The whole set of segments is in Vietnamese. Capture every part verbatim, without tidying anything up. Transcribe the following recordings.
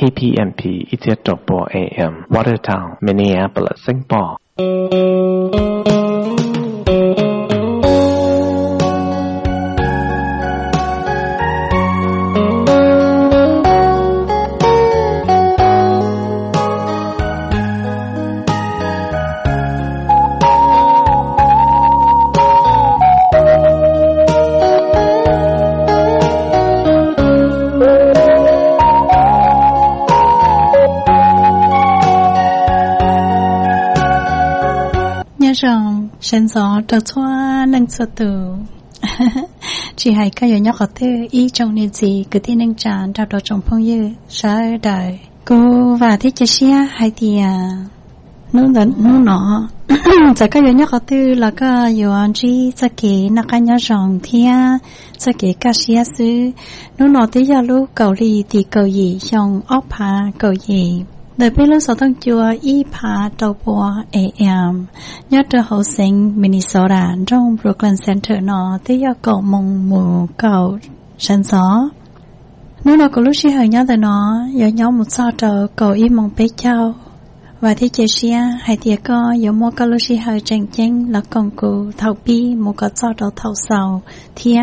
K P M P Ethiopian A M Watertown Minneapolis Saint Paul rằng sen gió trâu xoa nâng xoa tù chỉ hay cái nhỏ nhỏ thứ ý trong niên gì cứ tin nâng tràn trao đồ trong phong dư sai đời cô và thích chia sẻ hay thì à nó đến nó nọ giờ cái nhỏ nhỏ thứ là cái yếu anh chị sẽ kể nó cái nhỏ rồng thì sẽ kể cái sẻ sư nó nọ tới giờ lúc cầu lì thì cầu gì xong ốp hà cầu gì đời bây lúc sau tháng chùa y phá đầu bùa a m nhớ trở hậu sinh Minnesota trong Brooklyn Center nó tới giờ cậu mong mù cậu sân gió nếu nó có lúc xí hơi nhớ tới nó giờ nhớ một sao trở cậu y mong bế cháu và thế chế xia hay tiệt co giờ mua cái lúc xí hơi tranh tranh là con cụ thầu bi một cái sao trở thầu sầu thía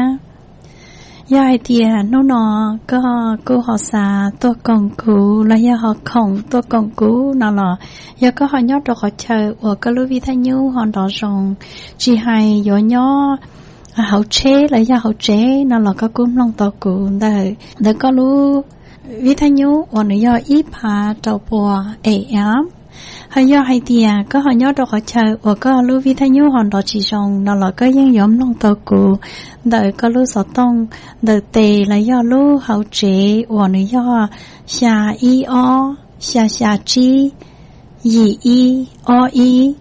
giờ hay tiệt nó nó có cô họ xà tôi còn cũ là giờ họ không tôi còn cũ nào là giờ có họ nhớ được họ chờ ở cái lúc vi thanh nhiêu họ đỏ rồng chỉ hay giờ nhớ hậu chế là giờ hậu chế nào là có cúm long tàu cũ đây để có lúc vi thanh nhiêu ở nơi giờ ít hà tàu bùa am hay giờ hay tiệt có họ nhớ được họ chờ ở có lúc vi thanh nhiêu họ đỏ chỉ rồng nào là có những nhóm long tàu cũ đợi có lúc sáu tông đợi tề là do lúc hậu chế và nơi do xà y o xà xà chi y y o y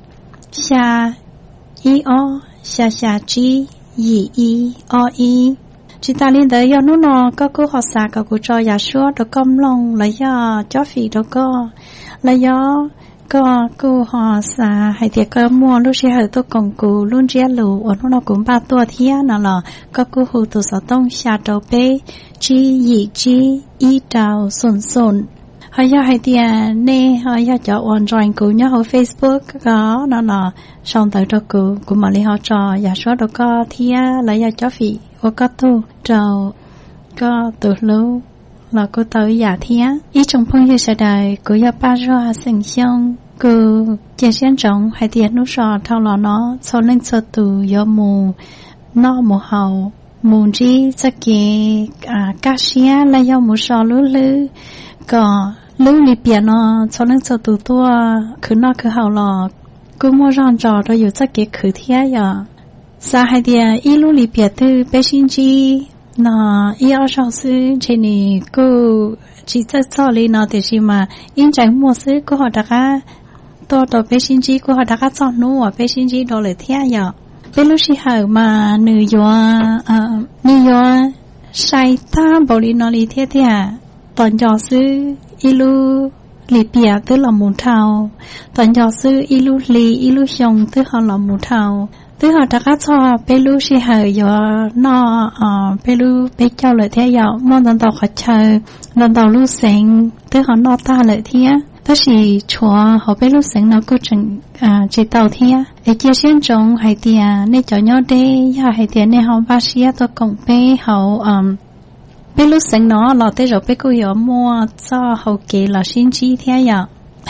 xà y o xà xà chi y y o y chỉ ta liên đợi do nó nó có cô học xà có cô cho giả số được công long là do chó phì đâu có là do có cô họ xà hay thì có mua lúc xưa tôi còn cô luôn chia lù ở nó cũng ba tua thía nào là có cô hù từ sáu tông xà đầu bê chi dị chi y trào sồn sồn hay giờ hay thì nè hay giờ cho on join cô nhớ ở Facebook có nó là xong tới cho cô cũng mà lấy họ cho giả số đâu có thía lấy giờ cho phí ở có tu trào có từ lâu là cô tới giả thía ý trong phong như sẽ đời cô giờ ba ra sinh xong cô chia sẻ trong hay tiền nút sò thao lò nó sau lên sơ từ do mù nó mù hậu mù gì sẽ kể à cá xía là do mù sò lú lú có lú lì bìa nó sau lên sơ từ tua cứ nó cứ hậu lò cô mua rong trò rồiอยู่sẽ kể khử thía giờ sa hay tiền ý lú lì bìa từ bé xin chi nó ý ở sau sư trên này cô chỉ rất sợ lý nó thì chỉ mà in tránh mua sư cô họ đã tôi tôi bé xin chi cô họ đã cắt xong nú à bé xin chi đồ lại thế giờ bé lúc xí hở mà nữ yo à nữ yo sai ta bảo lý nó lý thế thế à toàn cho sư ilu lý bìa tức là mù thầu toàn cho sư ilu lý ilu xong tức họ là mù thầu tức họ đã cắt cho bé lúc xí hở yo nó à bé lúc bé cho lại thế giờ mong tận tàu khách chơi tận tàu lúc sáng tức họ nó ta lại thế đó là chúa họ biết lúc sáng nó có chừng à chỉ tàu thia ở chia sẻ trong hai tia nên cho nhau đây ya hai tia nên họ bác sĩ tôi cũng bé họ um biết lúc sáng nó là tới rồi bé cô hiểu mua cho họ kể là xin chi thế ya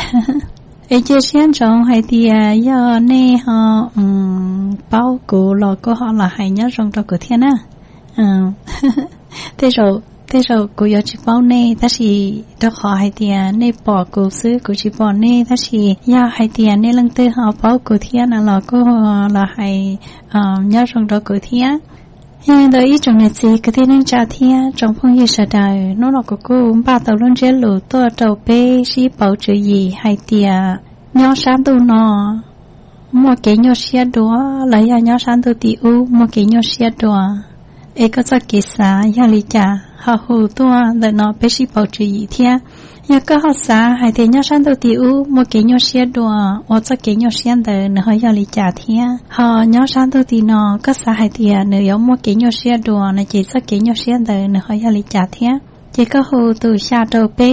ở chia sẻ trong hai tia ya nên họ um bao cô là cô họ là hai nhớ trong trong cái thiên á um thế rồi thế rồi cô yêu chỉ bảo nè, ta chỉ được họ hai tiền nè bỏ cô xứ cô chỉ bỏ nè, ta chỉ ya hai tiền nè lần tư họ bảo cô thiên là là cô là hai nhớ trong đó cô thiên, hiện tại trong này gì cái thiên năng trả thiên trong phong như sợ đời nó là cô cô ba tàu luôn chế lũ tôi tàu bê chỉ bảo chữ gì hai tiền nhớ sáng tu nó mua cái nhớ xe đó lấy ya nhớ sáng tu ti u mua cái nhớ xe đó ấy có sao kỹ xã ya lý trả họ hù tua để nó bé sĩ bảo trì gì thế ya có họ xã hay thế nhau sang đầu tiêu một cái nhau xe đùa ở cho cái nhau xe để nó hơi ya lý trả thế họ nhau sang đầu tiêu nó có xã hay thế nếu giống một cái nhau xe đùa nó chỉ cho cái nhau xe để nó hơi ya lý trả thế chỉ có hù từ xa đầu bé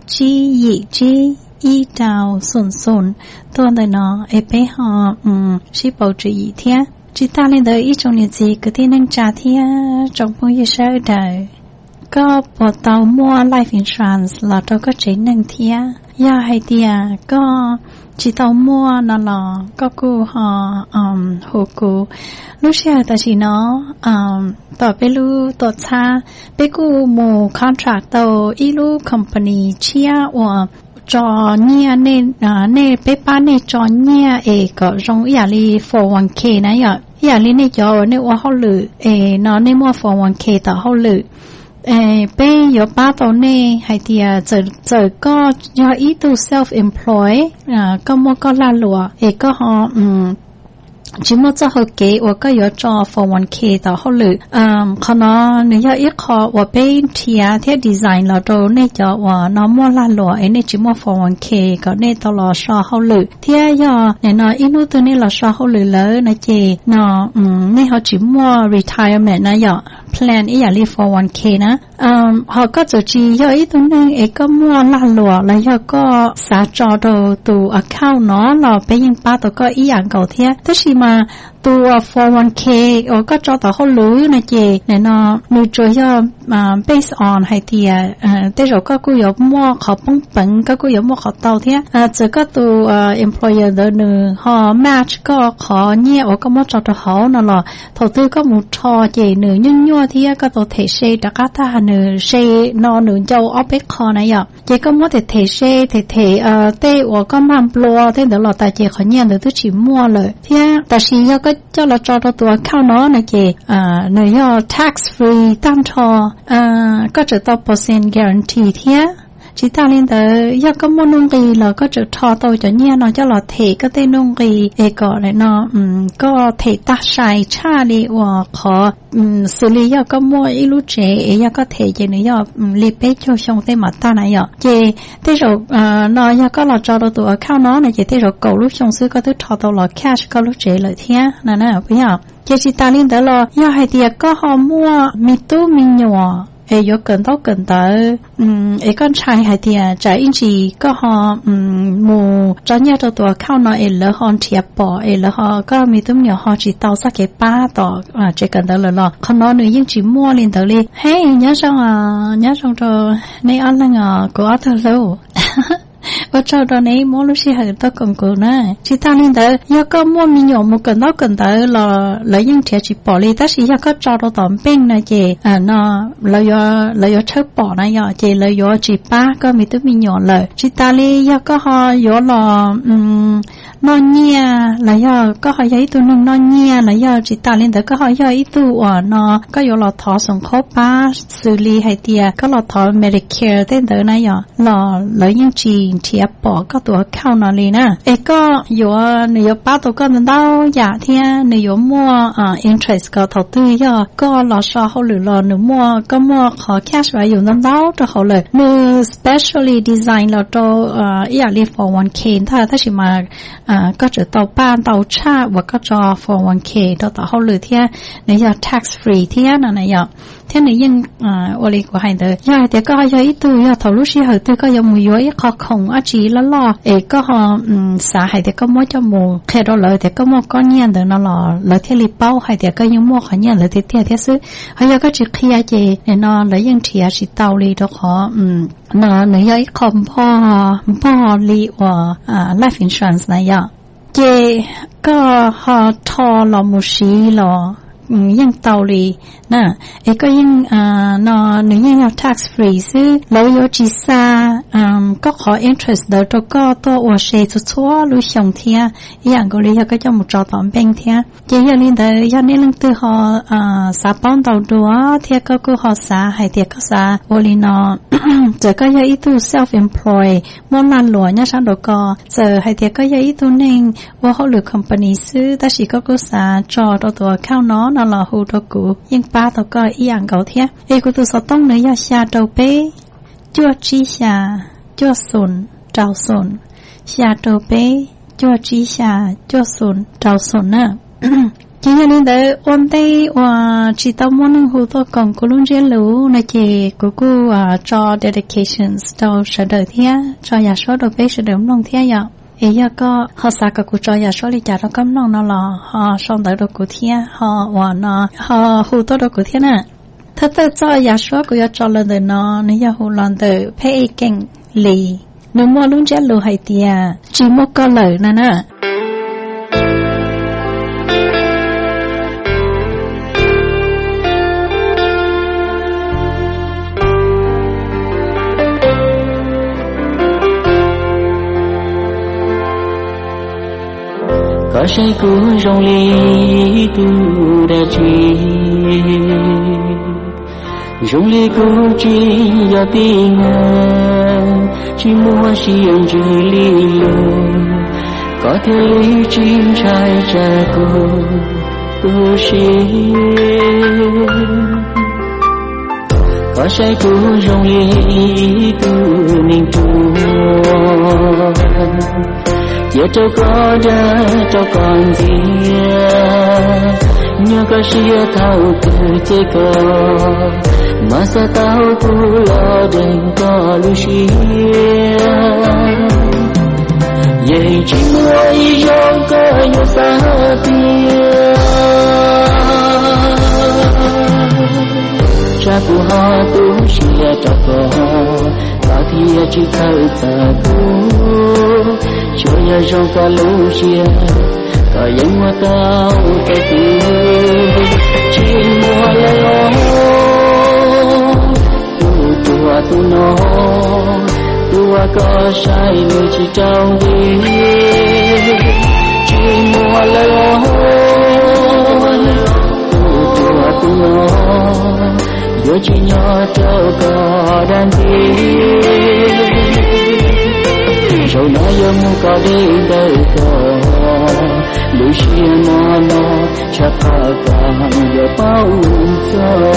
chi dị chi y đào sồn sồn tôi đời nó ấy bé họ um chỉ bảo trì dị thế chỉ ta lên đời ít trong những gì cứ thế nên trả thế trong bao nhiêu sự đời có bỏ tàu mua life insurance là đâu có chế năng thế ya hay tia có chỉ tàu mua nó là có cô họ um hồ cô lúc xưa ta chỉ nó umต่อไปลูตัวชาไปกูโม contract ตัวอีลู company เชียว่าจอเนี่ยเนอ่าเนไปป้าเนจอเนี่ยเอก็จงอย่าลี โฟร์ วัน เค นะอย่าอย่าลีเนจอเนว่าเฮาลือเอเนาะเนมัว โฟร์ วัน เค ต่อเฮาลือเอไปอยู่ป้าตัวเน่ให้เดียเจอเจอก็ยออีตัว self employ อ่าก็มัวก็ลาลัวเอก็ฮออืม只么做好给我个有做 โฟร์ วัน เค ต่อเขาเลยอืมขณะนี้ยอีกข้อว่าเป็นเทียที่ดีไซน์เราตัวเนี่ยจะว่าน้ำมันละหล่อไอ้เนี่ย只么 โฟร์ วัน เค ก็เนี่ยตลอดชอเขาเลยเทียยอเนี่ยเนาะอีนู้ตัวนี้เราชอเขาเลยเลยนะเจเนาะอืมเนี่ยเขา只么 retirement นะยอplan อีอย่างนี้ โฟร์ วัน เค นะอืมเขาก็จะจียออีตัวนึงเอก็มัวละหล่อแล้วยอก็สาจอตัวตัว account เนาะเราไปยังป้าตัวก็อีอย่างเก่าเทียแต่ชิมาตัว โฟร์ วัน เค โอ้ก็จอต่อเขารู้นะเจเนี่ยเนาะมีจุดยออ่า based on ให้เทียเอ่อแต่เราก็กู有มั่วเขาป้องปังก็กู有มั่วเขาเตาเทียอ่าจะก็ตัวเอ่อ employer เดินหนึ่งฮอ match ก็ขอเนี่ยโอ้ก็มั่วจอตัวเขานั่นหรอถอดตัวก็มุดชอเจหนึ่งยุ่งยั่วเทียก็ตัวเทเชดักตาหนึ่งเชนอหนึ่งเจ้าเอาไปคอนะยอเจก็มั่วแต่เทเชเทเทเอ่อเต้โอ้ก็มันปลัวเต้เดี๋ยวเราตาเจเขาเนี่ยเดี๋ยวตัวฉีมั่วเลยเทียแต่ชียก็เจ้าเราจอตัวเข้าเนาะนะเจอ่าเนยอ tax free ตั้งทออ่าก็จะต่อเปอร์เซ็นต์ guarantee เทียchỉ ta lên tới do có môn nông kỳ là có chữ thọ tôi cho nha nó cho là thể có tên nông kỳ để gọi lại nó um, có thể ta sai cha đi và khó um, xử lý do có mua ít lúc trẻ do có thể chỉ nữa do um, liệt bế cho xong tên mà ta này giờ chỉ thế rồi uh, nó do có là cho đồ tụ account nó này chỉ thế rồi cầu lúc xong xưa có thứ thọ tôi là cash có lúc trẻ lợi thế nè nè bây giờ chỉ chỉ ta lên tới là do hai tiệc có họ mua mì tú mì nhỏเออยกันต้องกันแต่อืมเอก็ใช้ให้เดียใจอินจีก็ฮออืมหมู่จอนยาตัวตัวเข้าเนาะเอแล้วฮอนเทียบปอเอแล้วฮอก็มีตุ้มเหนียวฮอจีเตาสักเก็บป้าต่ออ่าเจกันแต่ละละเขาเนาะหนูยิ่งจีมั่วลินเตอเลยเฮ้ยเนี่ยจังอ่ะเนี่ยจังตัวในอันนั้นอ่ะก็อัตโลว่าเจ้าตอนนี้มั่วลูกศิษย์ตัวกงกูนะจิตาลินเตอยาก็มั่วมีหยงมุกันต้องกันแต่ละแล้วยิ่งเทียจีปอเลยแต่สิยาก็เจ้าตัวตอนเป็นนะเจอ่าเนาะแล้วยาแล้วยาเชิดปอนะยาเจแล้วยาจีป้าก็มีตัวมีหยงเลยจิตาลียาก็ฮอยาละอืมนอนเนี่ยแล้วยาก็ฮอยาอีตัวนึงนอนเนี่ยแล้วยาจิตาลินเตก็ฮอยาอีตัวอ่ะเนาะก็ยาละทอสงเคราะห์ป้าซื้อลีให้เดียก็ละทอ Medicare เต้นเตอนะยาละแล้วยิ่งจีเทียบปอก็ตัวเข้านอนเลยนะเอก็อยู่ในยป้าตัวก็นั่นเต้าอยากเทียในยมั่วอ่า interest ก็ถอดตื้อยาก็รอชอเขาหรือรอหนูมั่วก็มั่วขอ cash ไว้อยู่นั่นเต้าตัวเขาเลยหนู specially design เราตัวอ่าอยากเรียก โฟร์ วัน เค ถ้าถ้าชิมาอ่าก็จะเตาบ้านเตาชาว่าก็จะ โฟร์ วัน เค ตัวต่อเขาเลยเทียในยา tax free เทียนั่นนะยาเทียในยิ่งอ่าโอลิกว่าให้เด้อยาเดี๋ยวก็ยาอีตัวยาทะลุชีเหอเดี๋ยวก็ยังมีย้อยขอของอาจีละล่อเอก็ฮออืมสาให้เดี๋ยวก็มั่วจมูกแค่เราเลยเดี๋ยวก็มั่วก้อนเงี้ยเดี๋ยวนั่นหล่อแล้วเที่ยรีเป้าให้เดี๋ยวก็ยังมั่วขอเงี้ยเลยเที่ยเที่ยเที่ยซื้อให้ยาก็จะเคลียร์เจเนี่ยนอนแล้วยังเทียชิเตาลีตัวขออืมนอนเนื้อยาอีคอมพ่อพ่อลีว่าอ่า life insurance นะยาเจก็ฮอทอหล่อมุชีหล่ออืมยังเตาลีนะเอก็ยังอ่านอหนึ่งยังเอา tax free ซื้อแล้วยอจีซาอืมก็ขอ interest เดี๋ยวตัวก็ตัวอวเชจุดชั่วรู้ชงเทียอย่างก็เลยก็จะมุดจอตอนเบ่งเทียเจียลินเดี๋ยวยอนี่ลึงตัวหออ่าสาป้อนเตาดัวเทียก็กูหอสาให้เทียก็สาโอลินอเจอก็ยออีตัว self employ ม้วนลันหลวงเนี่ยฉันดอกก็เจอให้เทียก็ยออีตัวหนึ่งว่าเขาหรือ company ซื้อแต่สิก็กูสาจอตัวตัวเข้าน้องนั่นหล่อหูตัวกูยังป้าตัวก็อีอย่างเก่าเทียเอกูตัวสต้องเนื้อยาชาตัวเป้จั่วจีชาจั่วสุนเจ้าสุนชาตัวเป้จั่วจีชาจั่วสุนเจ้าสุนน่ะ chỉ nên để ôn tay và chỉ tao muốn hồ tôi còn cô luôn chơi lú này chỉ cô cô cho dedications cho sở đời thế cho nhà số đồ bé sở đời nông thế vậy ấy giờ có họ sao cả cô cho nhà số đi trả nó cấm nông nó là họ xong tới đồ cô thế họ và nó họ hồ tôi đồ cô thế nè thật sự cho nhà số cô cho lần đời nó nếu giờ hồ lần đời pay kinh lì nếu mua luôn chơi lú hay tiệt chỉ một cái lời nè nè có say cũ rong ly tu đã chi rong ly cũ chi ya tình chỉ mua xiên chữ ly lung có thể lý chim trai cha cô tu sĩ có say cũ rong ly tu ninh tu giờ cho có ra cho con gì nhớ có xia thao từ chế có mà sao tao tu lo đừng có lưu xia vậy chỉ mới dòng có nhiều xa tia cha của họ tu xia cho có bao thì chỉ thao ta tu cho nhà trong cả lũ xia cả những hoa tao cái thứ chỉ mua lấy tu tu tu nó tu có sai người chỉ trong đi chỉ mua lấy tu tu tu nó giờ chỉ nhỏ cho có đàn đi rồi nói yêu muốn có đi đời có lũ xia nó nó chắc phải càng giờ bao giờ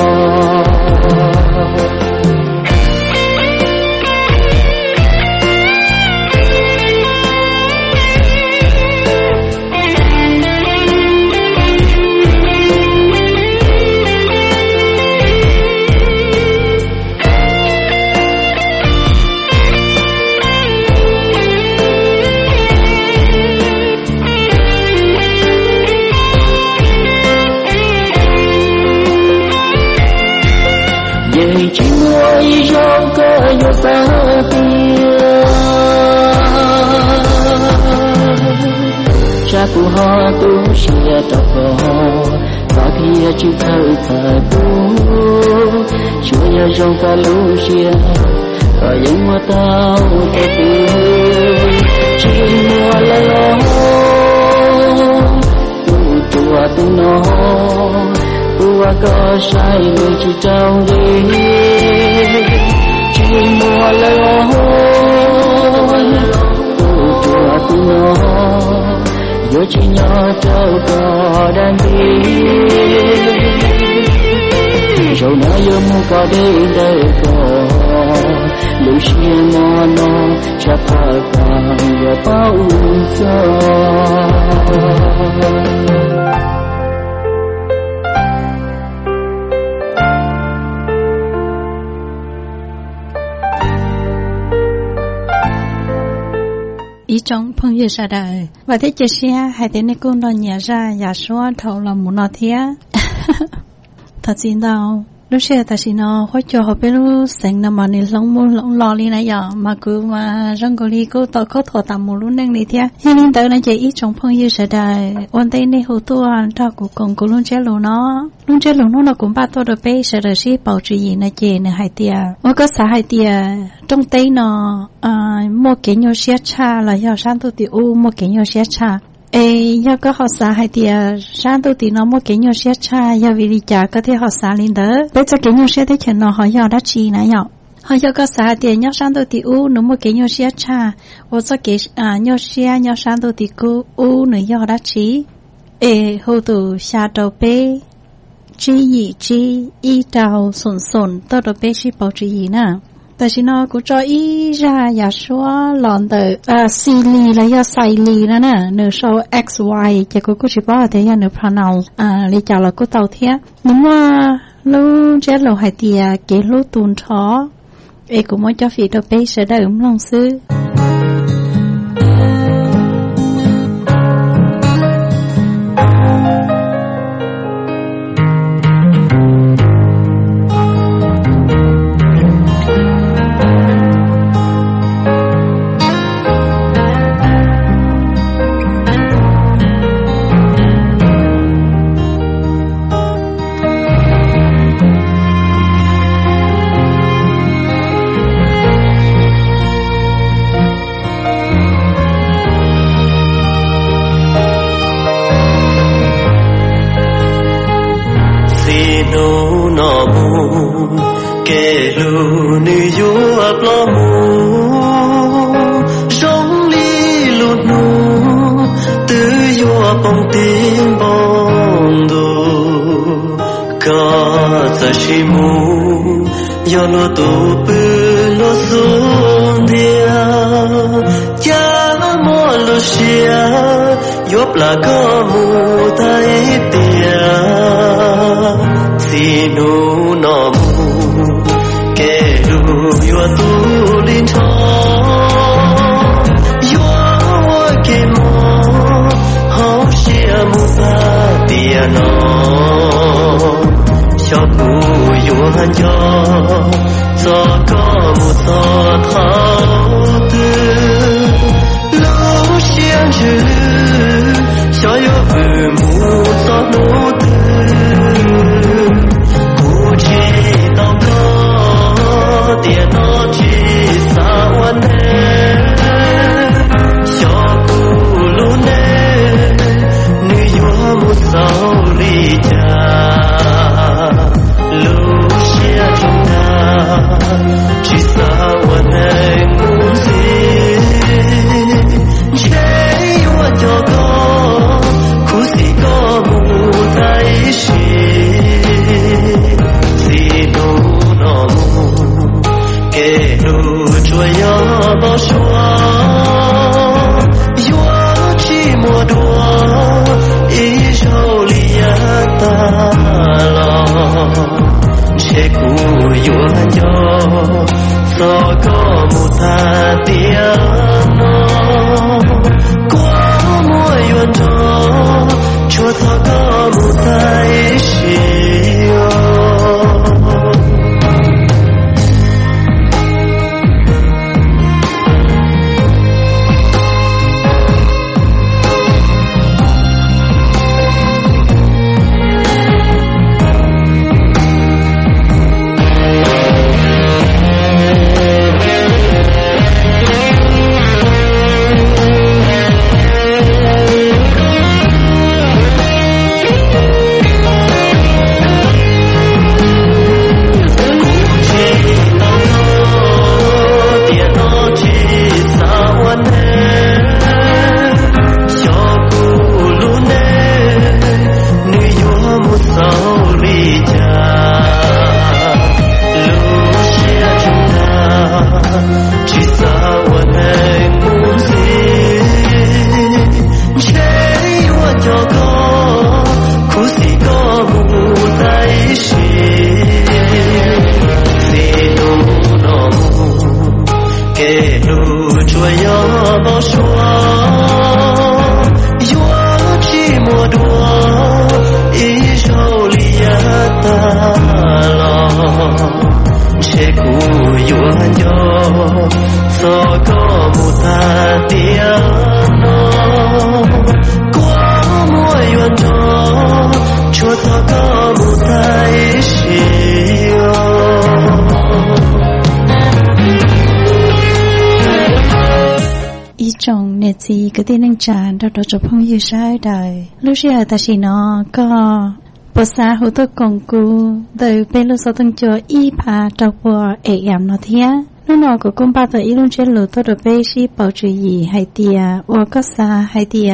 chỉ mỗi dòng có nhiều xa tia cha của họ tu xia cho họ có thì chỉ thâu ta tu chúa nhà dòng cả lũ xia có những hoa tao cái tu chỉ mua lấy tu tu tu nó tu có sai người chỉ trong đi chỉ mua lấy tu tu tu nó giờ chỉ nhỏ trâu có đang đi rồi nói giờ mua có đi đây có lũ xia nó nó chắc phải càng giờ bao giờ ý trong phong yêu sa đời và thế chia sẻ hai tiếng này cũng đòi nhả ra giả số thầu là muốn nói thế thật xin đâu lúc xưa ta xin nó hỗ trợ họ biết lúc sáng năm mà lông mua lông lò đi này giờ mà cứ mà rong cổ đi cứ tao có thọ tạm một lúc nâng đi thế hiện nay tới này chỉ ý trong phong yêu sa đời ôn tay này hồ tua thao của cùng của luôn chơi lúa nó luôn chơi lúa nó nó cũng ba tôi được bé sa đời sĩ bảo trì gì này chị này hai tia tôi có xã hai tia trong tay nó mua cái nhiều xe cha là do sang tôi tiêu mua cái nhiều xe cha ê do có họ xã hai tia sang tôi tiêu nó mua cái nhiều xe cha do vì đi chợ có thể họ xã lên đó bây giờ cái nhiều xe thế chuyện nó họ do đã chi này nhở họ do có xã tiền nhau sang tôi tiêu nó mua cái nhiều xe cha và cho cái à nhiều xe nhau sang tôi tiêu u nữa do đã chi ê hồ tụ xa đầu bê chi gì chi y đầu sồn sồn tôi đầu bê chi bảo chi gì nè tại vì nó cũng cho ý ra giả số lòn từ à xì lì là do xài lì đó nè nửa số x y chỉ có cũng chỉ bảo thế là nửa pronoun à lý chào là cũng tàu thế nhưng mà lúc chết lâu hai tia cái lúc tuần chó ấy cũng muốn cho phi đồ bé sẽ đợi ấm lòng sư chồng nè gì cái tên anh chàng đó đó chụp không yêu sai đời lúc xưa ta chỉ nó có bữa sáng hồi tôi còn cô từ bên lúc sau từng chờ y pa trâu bò ế em nó thía lúc nào cũng công ba tới y luôn trên lửa tôi được bé xí bảo trì gì hay tia và có xa hay tia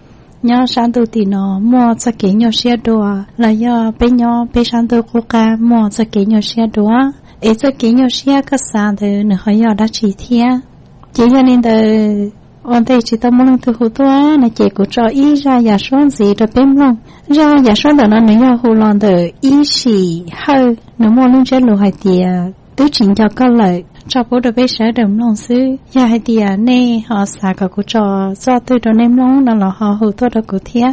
nhớ sáng tôi thì nó mua cho cái nhau xe đua là do bé nhau bé sáng tôi cô ca mua cho cái nhau xe đua ấy cho kỹ nhau xia các sản từ nửa hỏi giờ đã chỉ thia chỉ cho nên từ ổn định chỉ tao muốn từ hồ toa này chỉ của cho ý ra giả soát gì rồi bém luôn ra giả soát là nó nếu hồ lon từ ý xì hơi nếu muốn luôn chơi lùi hai tia tứ chỉnh cho có lợi cho bố được biết sẽ đầm lòng sư giờ hai tia nè họ xả cả của cho do từ đó nem long đó là họ hồ toa đó của thia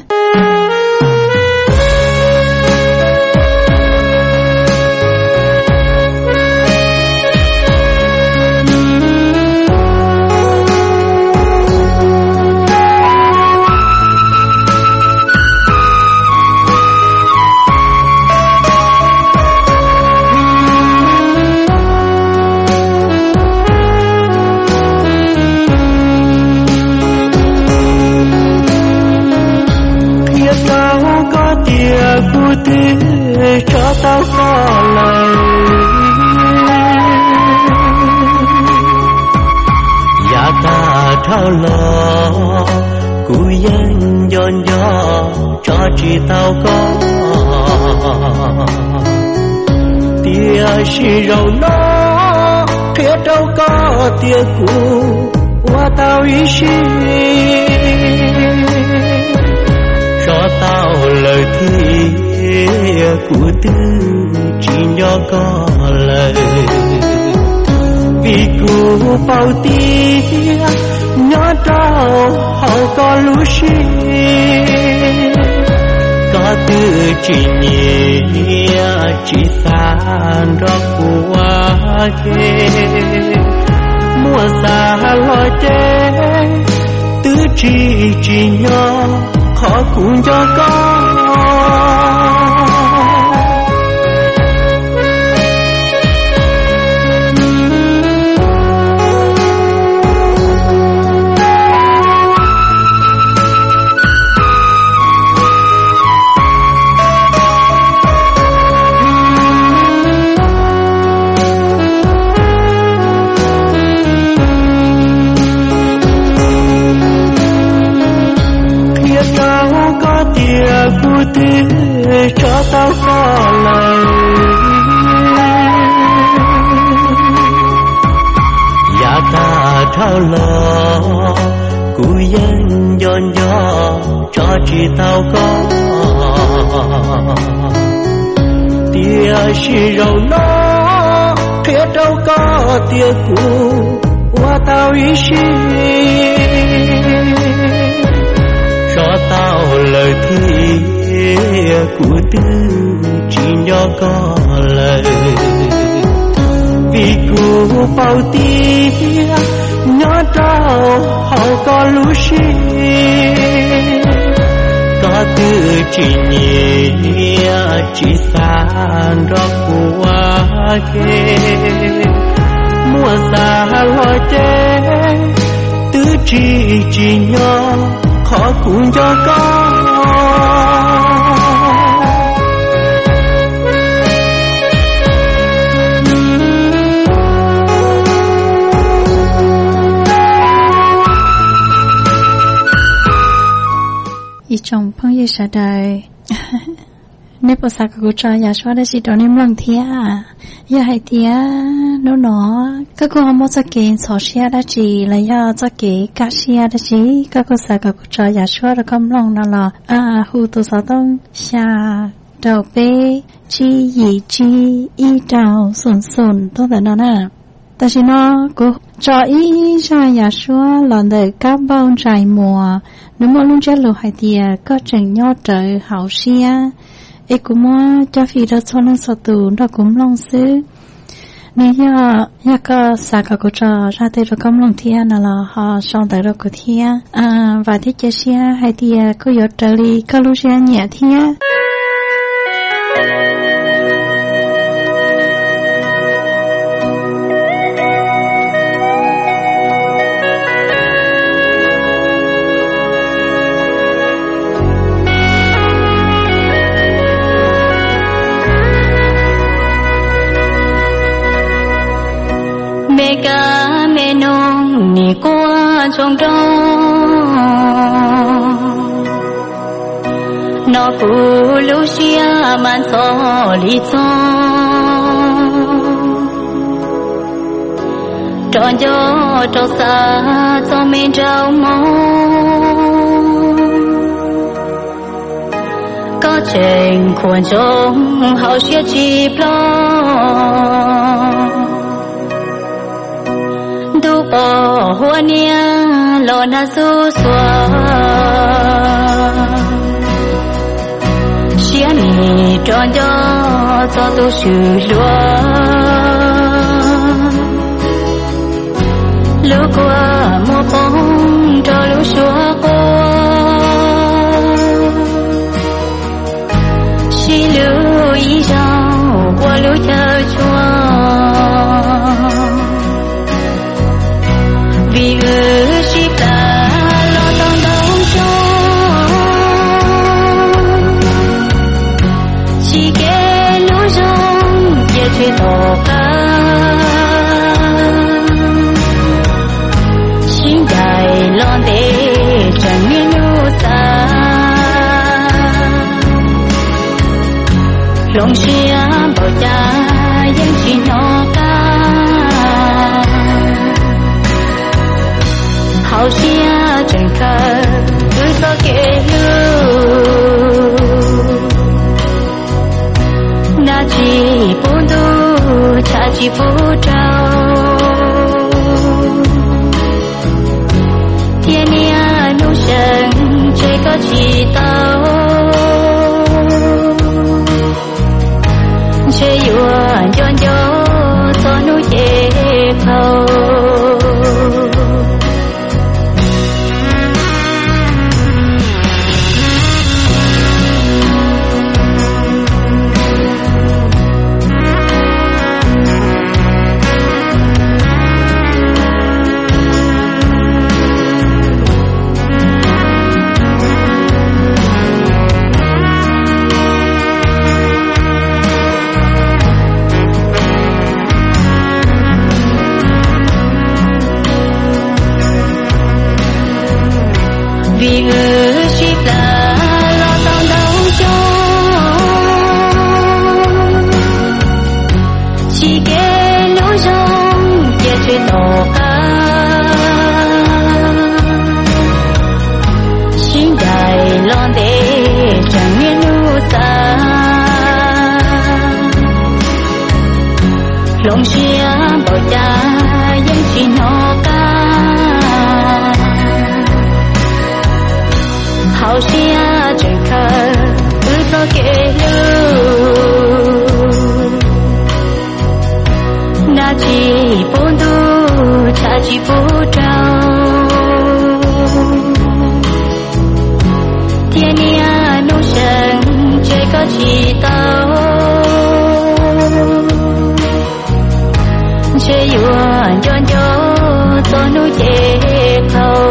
cho tao có lời ya ta thao lo cú yên giòn giò cho chỉ tao có tia xì rầu nó phía đâu có tia cũ qua tao ý xì cho tao lời thi của tư chỉ nhỏ có lời vì cô bao tia nhỏ trao hậu có lũ xì có tư chỉ nhẹ chỉ san rõ qua kê mùa xa lo chê tư chỉ chỉ nhỏ khó cũng cho con cho tao có lời ya ta thao lo cú yên giòn giò cho chỉ tao có tia xì rầu nó phía đâu có tia cũ qua tao ý xì cho tao lời thi của tư chỉ nhỏ có lời vì cô bao tia nhỏ trao hậu có lũ xì có tư chỉ nhẹ chỉ san rõ qua kê mùa xa lo chê tư chỉ chỉ nhỏ khó cũng cho con ý trong phong yêu sa đời nếu bữa sáng cô cho nhà xóa đã chỉ đó nem lăng thía giờ hai thía nó nó các cô không có cái sổ xe đã chỉ là do cho cái cá xe đã chỉ các cô sáng cô cho nhà xóa đã không lăng nó là à hù tu sáu tông xa đầu bê chi gì chi y đầu sồn sồn tốt là nó nè ta chỉ nó cô cho ý ra nhà xóa lần đời các bao trải mùa nếu mà luôn chết lù hai thía có chừng nhau trời hậu xe ấy cũng mua cho phi đó cho nó sợ tù đó cũng long xứ nếu như như có sao cả cô cho ra tới rồi công long thiên là họ xong tới rồi của thiên à và thế chơi xe hay thì có yếu trợ lý có lúc xe nhẹ thiên qua trong đó nó cũ lưu xia man so lý cho tròn gió trâu xa cho mình trao mong có chuyện khuôn trong hậu sẽ chỉ lo du bỏ hoa nia lo na su xóa xia ni tròn gió cho tu sự lúa lũ qua mùa bóng cho lũ xóa qua xí lũ ý rau qua lũ chờ chua vì ư xí ta lo tông đông cho chỉ kê lũ rong giờ chơi tổ ca lon để chẳng miên nu xa lòng xia bảo cha dân chỉ nó ca hậu xia chẳng khờ cứ so kê lưu na chỉ bốn du cha chỉ phú trao chơi có chỉ tao chơi yuan cho gió cho núi chê khâu vì ư ship là lo tao đâu cho chỉ kê lũ rong giờ chơi tổ ca xin đại lon để chẳng miên nu xa lòng xia bảo cha dân chỉ nó ca hậu xia chẳng khờ cứ so kê lưu na chỉ bốn du cha chỉ phú trao thiên nia nô sân chơi có chỉ tao chơi yuan cho gió cho núi chê khâu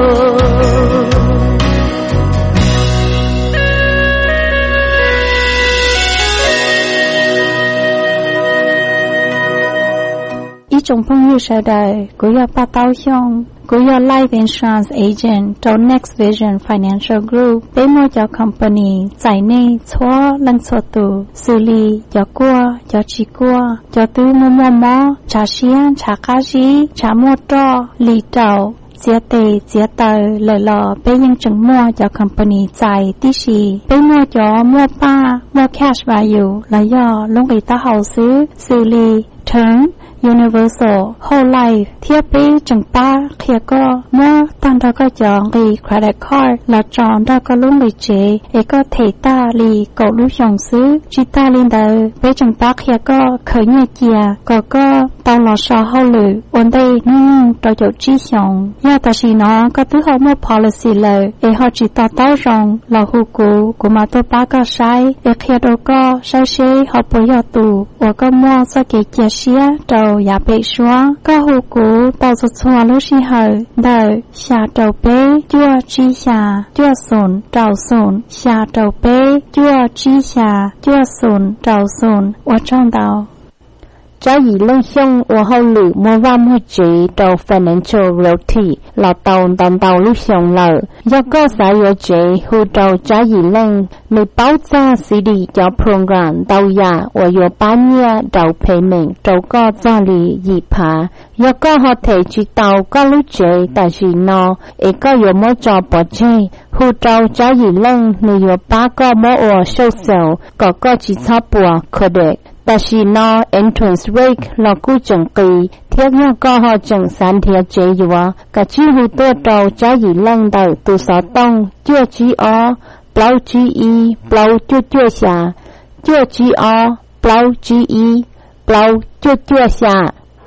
trong phong như sau đời của your ba tao hiong của your life insurance agent cho Next Vision Financial Group để mua cho company giải nê xóa lăng xóa tù xử lý cho qua cho chỉ qua cho tư mua mua mò trả xiên trả cá gì trả mua trò lì trầu chia tệ chia tờ lời lò béยังchừng mua cho company giải tí xì bé mua cho mua ba mua cash value là do lúc người ta hậu xứ xử lý term Universal Whole Life เทียบไปจังป้าเขียก็เมื่อตั้งเราก็จองรี credit card และจองเราก็ลุ้งรีเจเอก็เทต้ารีก็รู้ยองซื้อจิต้าลินเดอร์ไปจังป้าเขียก็เคยเงียเกียก็ก็ตอนรอชอเขาเลยวันได้นึ่งเราจะจีชงยาตาชีน้องก็ตื้อเขาเมื่อ policy เลยเอเขาจิตาเต้ารองเราหูกูกูมาตัวป้าก็ใช้เอเขียเราก็ใช้เชยเขาปยอตูว่าก็มั่วสเกเจียเชียเราอย่าไปชัวก็หูกูต่อสุดชัวรู้สิเหรอเดอชาเจ้าเป้จั่วจีชาจั่วสนเจ้าสนชาเจ้าเป้จั่วจีชาจั่วสนเจ้าสนว่าจ้องเดา trái gì lông xong và hậu lử mua vam hỗ trợ đầu financial realty là tàu tàu tàu lúc xong lợ do có xã hội chế hỗ trợ trái gì lông người báo ra xê đê cho program tàu ya và do bán nhà đầu payment đầu có gia lý gì phá do có họ thể chỉ tàu có lúc chế tại vì nó ấy có有么做保证护照trái gì lông người有八个么我收手có có chỉ差不多可得但是呢 entrance rate 老古整个贴nhau có họ整三贴chếอยู่啊个只护ตัวđầu trái gì lông đầu từ sáu tông chưa chỉ ó bao chỉ y bao chưa chưa xả chưa chỉ ó bao chỉ y bao chưa chưa xả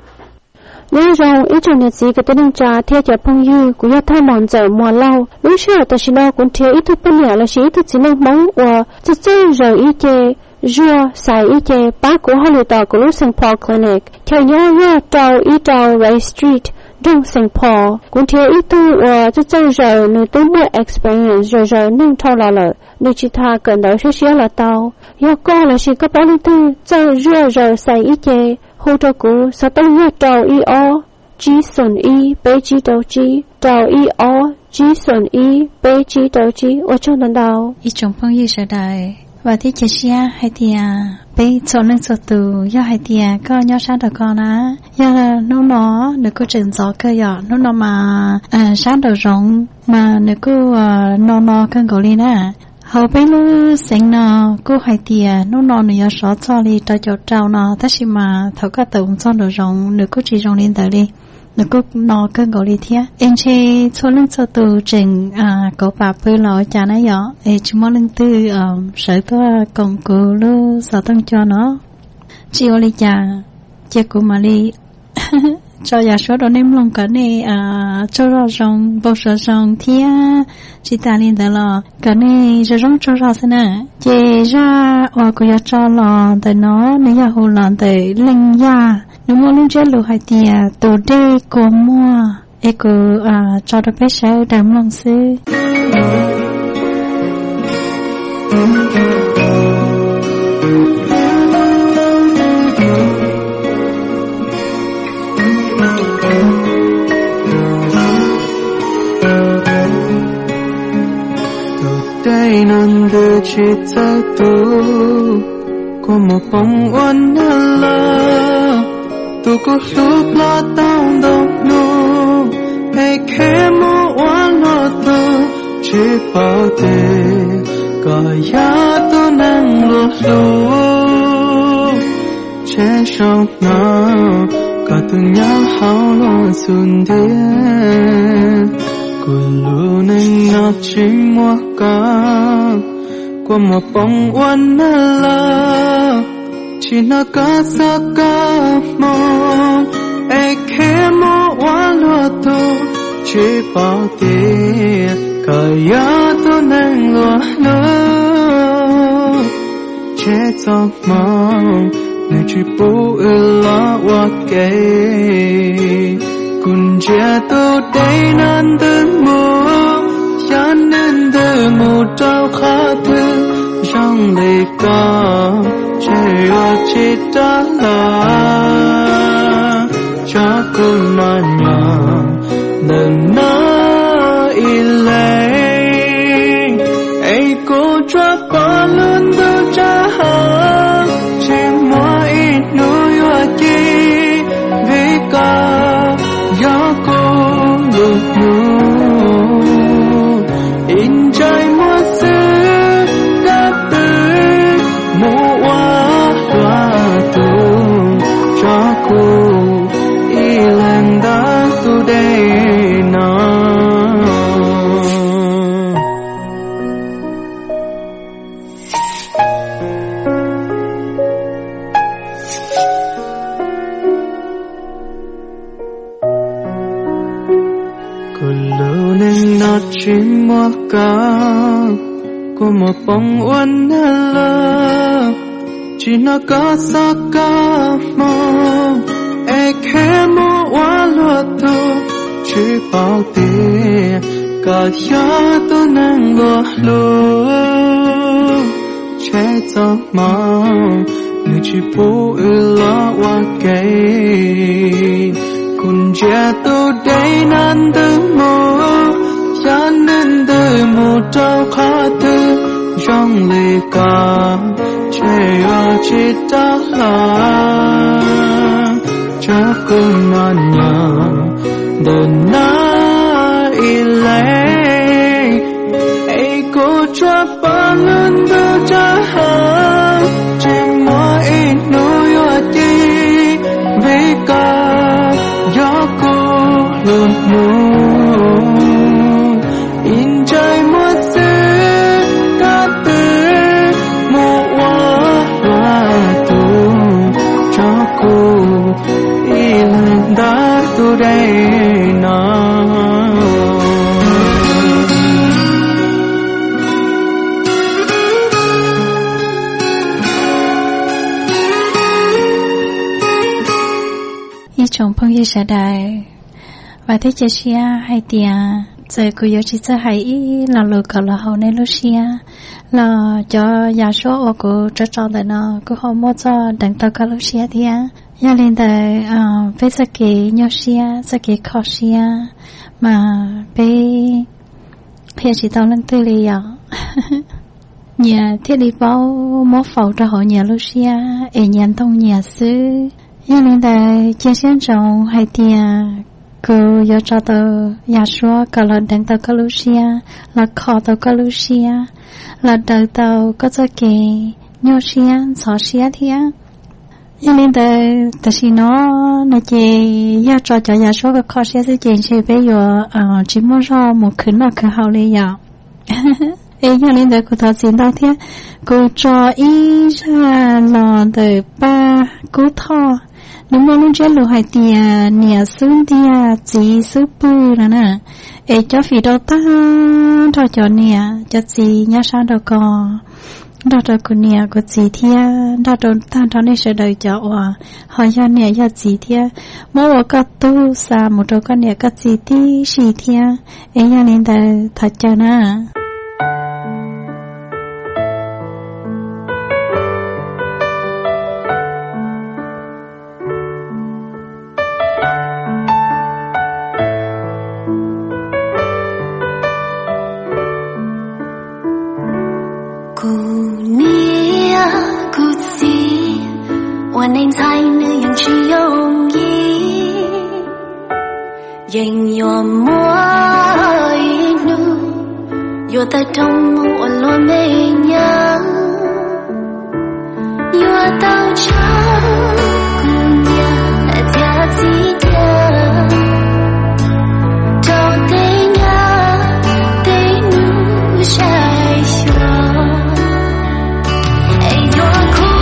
nhớ rằng ít trong nhật gì cái tên trà theo cho phong dư của nhà tham mòn dở mùa lâu lúc xưa ta chỉ nói cũng theo ít thứ bên nhà là chỉ ít thứ chỉ năng mong và chỉ chơi rồi ít chơi rùa xài ít chơi bá của họ lựa tàu của lúc Saint Paul Clinic theo nhớ ra tàu ít tàu Ray Street trong Saint Paul cũng theo ít thứ và chỉ chơi rồi người tới mua experience rồi rồi nâng thâu là lợi người chỉ tha cần đợi số xíu là tàu do con là chỉ có bao nhiêu thứ chơi rùa rồi xài ít chơi hỗ trợ của sao tôi nhớ tàu y o chỉ xuân y bé chỉ đầu chỉ tàu y o chỉ xuân y bé chỉ đầu chỉ ở trong đàn đảo ít trong phong yêu sở đại và thiết chế xia hay thì à bé cho nên cho từ do hay thì à có nhớ sáng được con á do nó nó được có trình gió cơ giờ nó nó mà à sáng được rộng mà được có nó nó cần gọi lên á hầu bây lúc sinh nó cô hay thì nó nó nữa sợ cho đi cho cháu cháu nó tất nhiên mà thầu các tổng cho được rong nữa có chỉ rong lên tới đi nữa có nó cần gọi đi thế em chơi cho lên cho từ trình à có bà bây lo cha nó nhỏ để chúng mình lên từ sở tôi còn cô lúc sợ tăng cho nó chỉ ở đây cha cha của mà đi cho nhà số đó nem lòng cái này à cho ra rong bao giờ rong thia chỉ ta lên đó là cái này cho rong cho ra thế nào chỉ ra và có cho là tại nó nếu nhà hồ là tại linh gia nếu mà lúc trước lúc hai tia tổ đây có mua ấy có à cho được bé sao đam lòng sư đây nan đưa chỉ tới tu có một bóng oan là tu có lúc lo tao đâu nô hay khẽ mơ oan lo tu chỉ bảo thế có giá tu năng lo lo che sâu nào có tu nhớ hao lo xuân thiên cùng lu nên nó chỉ mua cả qua một bóng oan là chỉ nó cả sa cả mong ai khẽ mơ oan lo tu chỉ bảo tiền cả giá tu năng lo lo che cho mong nên chỉ bố lo qua kề cùng chia tu đây nan từ mùa cho nên từ mùa trao khá thứ trong lệ có trời ở chỉ ta là cho cô nói nhỏ đừng nói ý lấy ấy cô cho bỏ luôn đâu cha hơn chỉ mua ít nuôi hoa chi vì có gió cô lụt nụ in trời mùa xưa chỉ mua cả của một bóng oan là chỉ nó có sao cả mong ai khẽ mua oan lo tu chỉ bảo tiền cả giá tu năng lo lo che cho mong nữ chỉ bố ư lo qua cây cùng chia tôi đây nan từ mô cho nên từ một trâu khó tư trong lì cả chơi ở chỉ ta là cho cùng non nhỏ đơn na ilé ai cô cho bao lần đưa cho hàng trên mỗi nỗi ở đi vì cả gió cô luôn luôn in trời một xứ ta từ một hoa hoa tu cho cô in đã tu đây nào trong phong yêu xã đại và thế chia sẻ hai tia giờ cô yêu chỉ cho hai là lừa cả là hậu nên lúc xia là cho nhà số ở cô cho cho để nó cô không muốn cho đặng tao cả lúc xia thì á nhà lên tại với sự kiện nhau xia sự kiện khó xia mà với phía chỉ tao lên tư lý à nhà thiết đi bao mót phẩu cho họ nhà lúc xia ở nhà thông nhà xứ nhà lên tại chia sẻ trong hai tia cô yêu cho tao nhà số cả là đặng tao cả lúc xia là khó tao cả lúc xia là đời tao có cho kì nhau xia xóa xia thì á cho nên tại tại vì nó nó chỉ yêu cho cho nhà số cái khó xia sẽ chỉ chỉ bây giờ chỉ muốn cho một khứ nào khứ hậu lý à ấy cho nên tại cô thọ xin tao thế cô cho ý ra là đời ba cô thọ nếu mà lúc trước lũ hải tiền nhà xuống tiền chỉ số bự là nè ấy cho phi đâu ta cho cho nè cho gì nhá sao đâu có đó cho cô nè cô gì thia đó cho ta cho nên sẽ đợi cho à hỏi cho nè cho gì thia mỗi cái tu sa một chỗ cái nè cái gì tí gì thia ấy cho nên ta thật cho nè วันในใจเนื้อยังชิยงยียังยอมมัวนูอยู่แต่ตรงมัวลอยไม่ยังอยู่แต่ฉันกูอยากจะจีเดียวเท่าที่อยากได้นูใช่ชัวไอ้ยอมคู่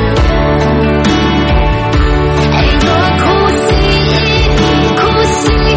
See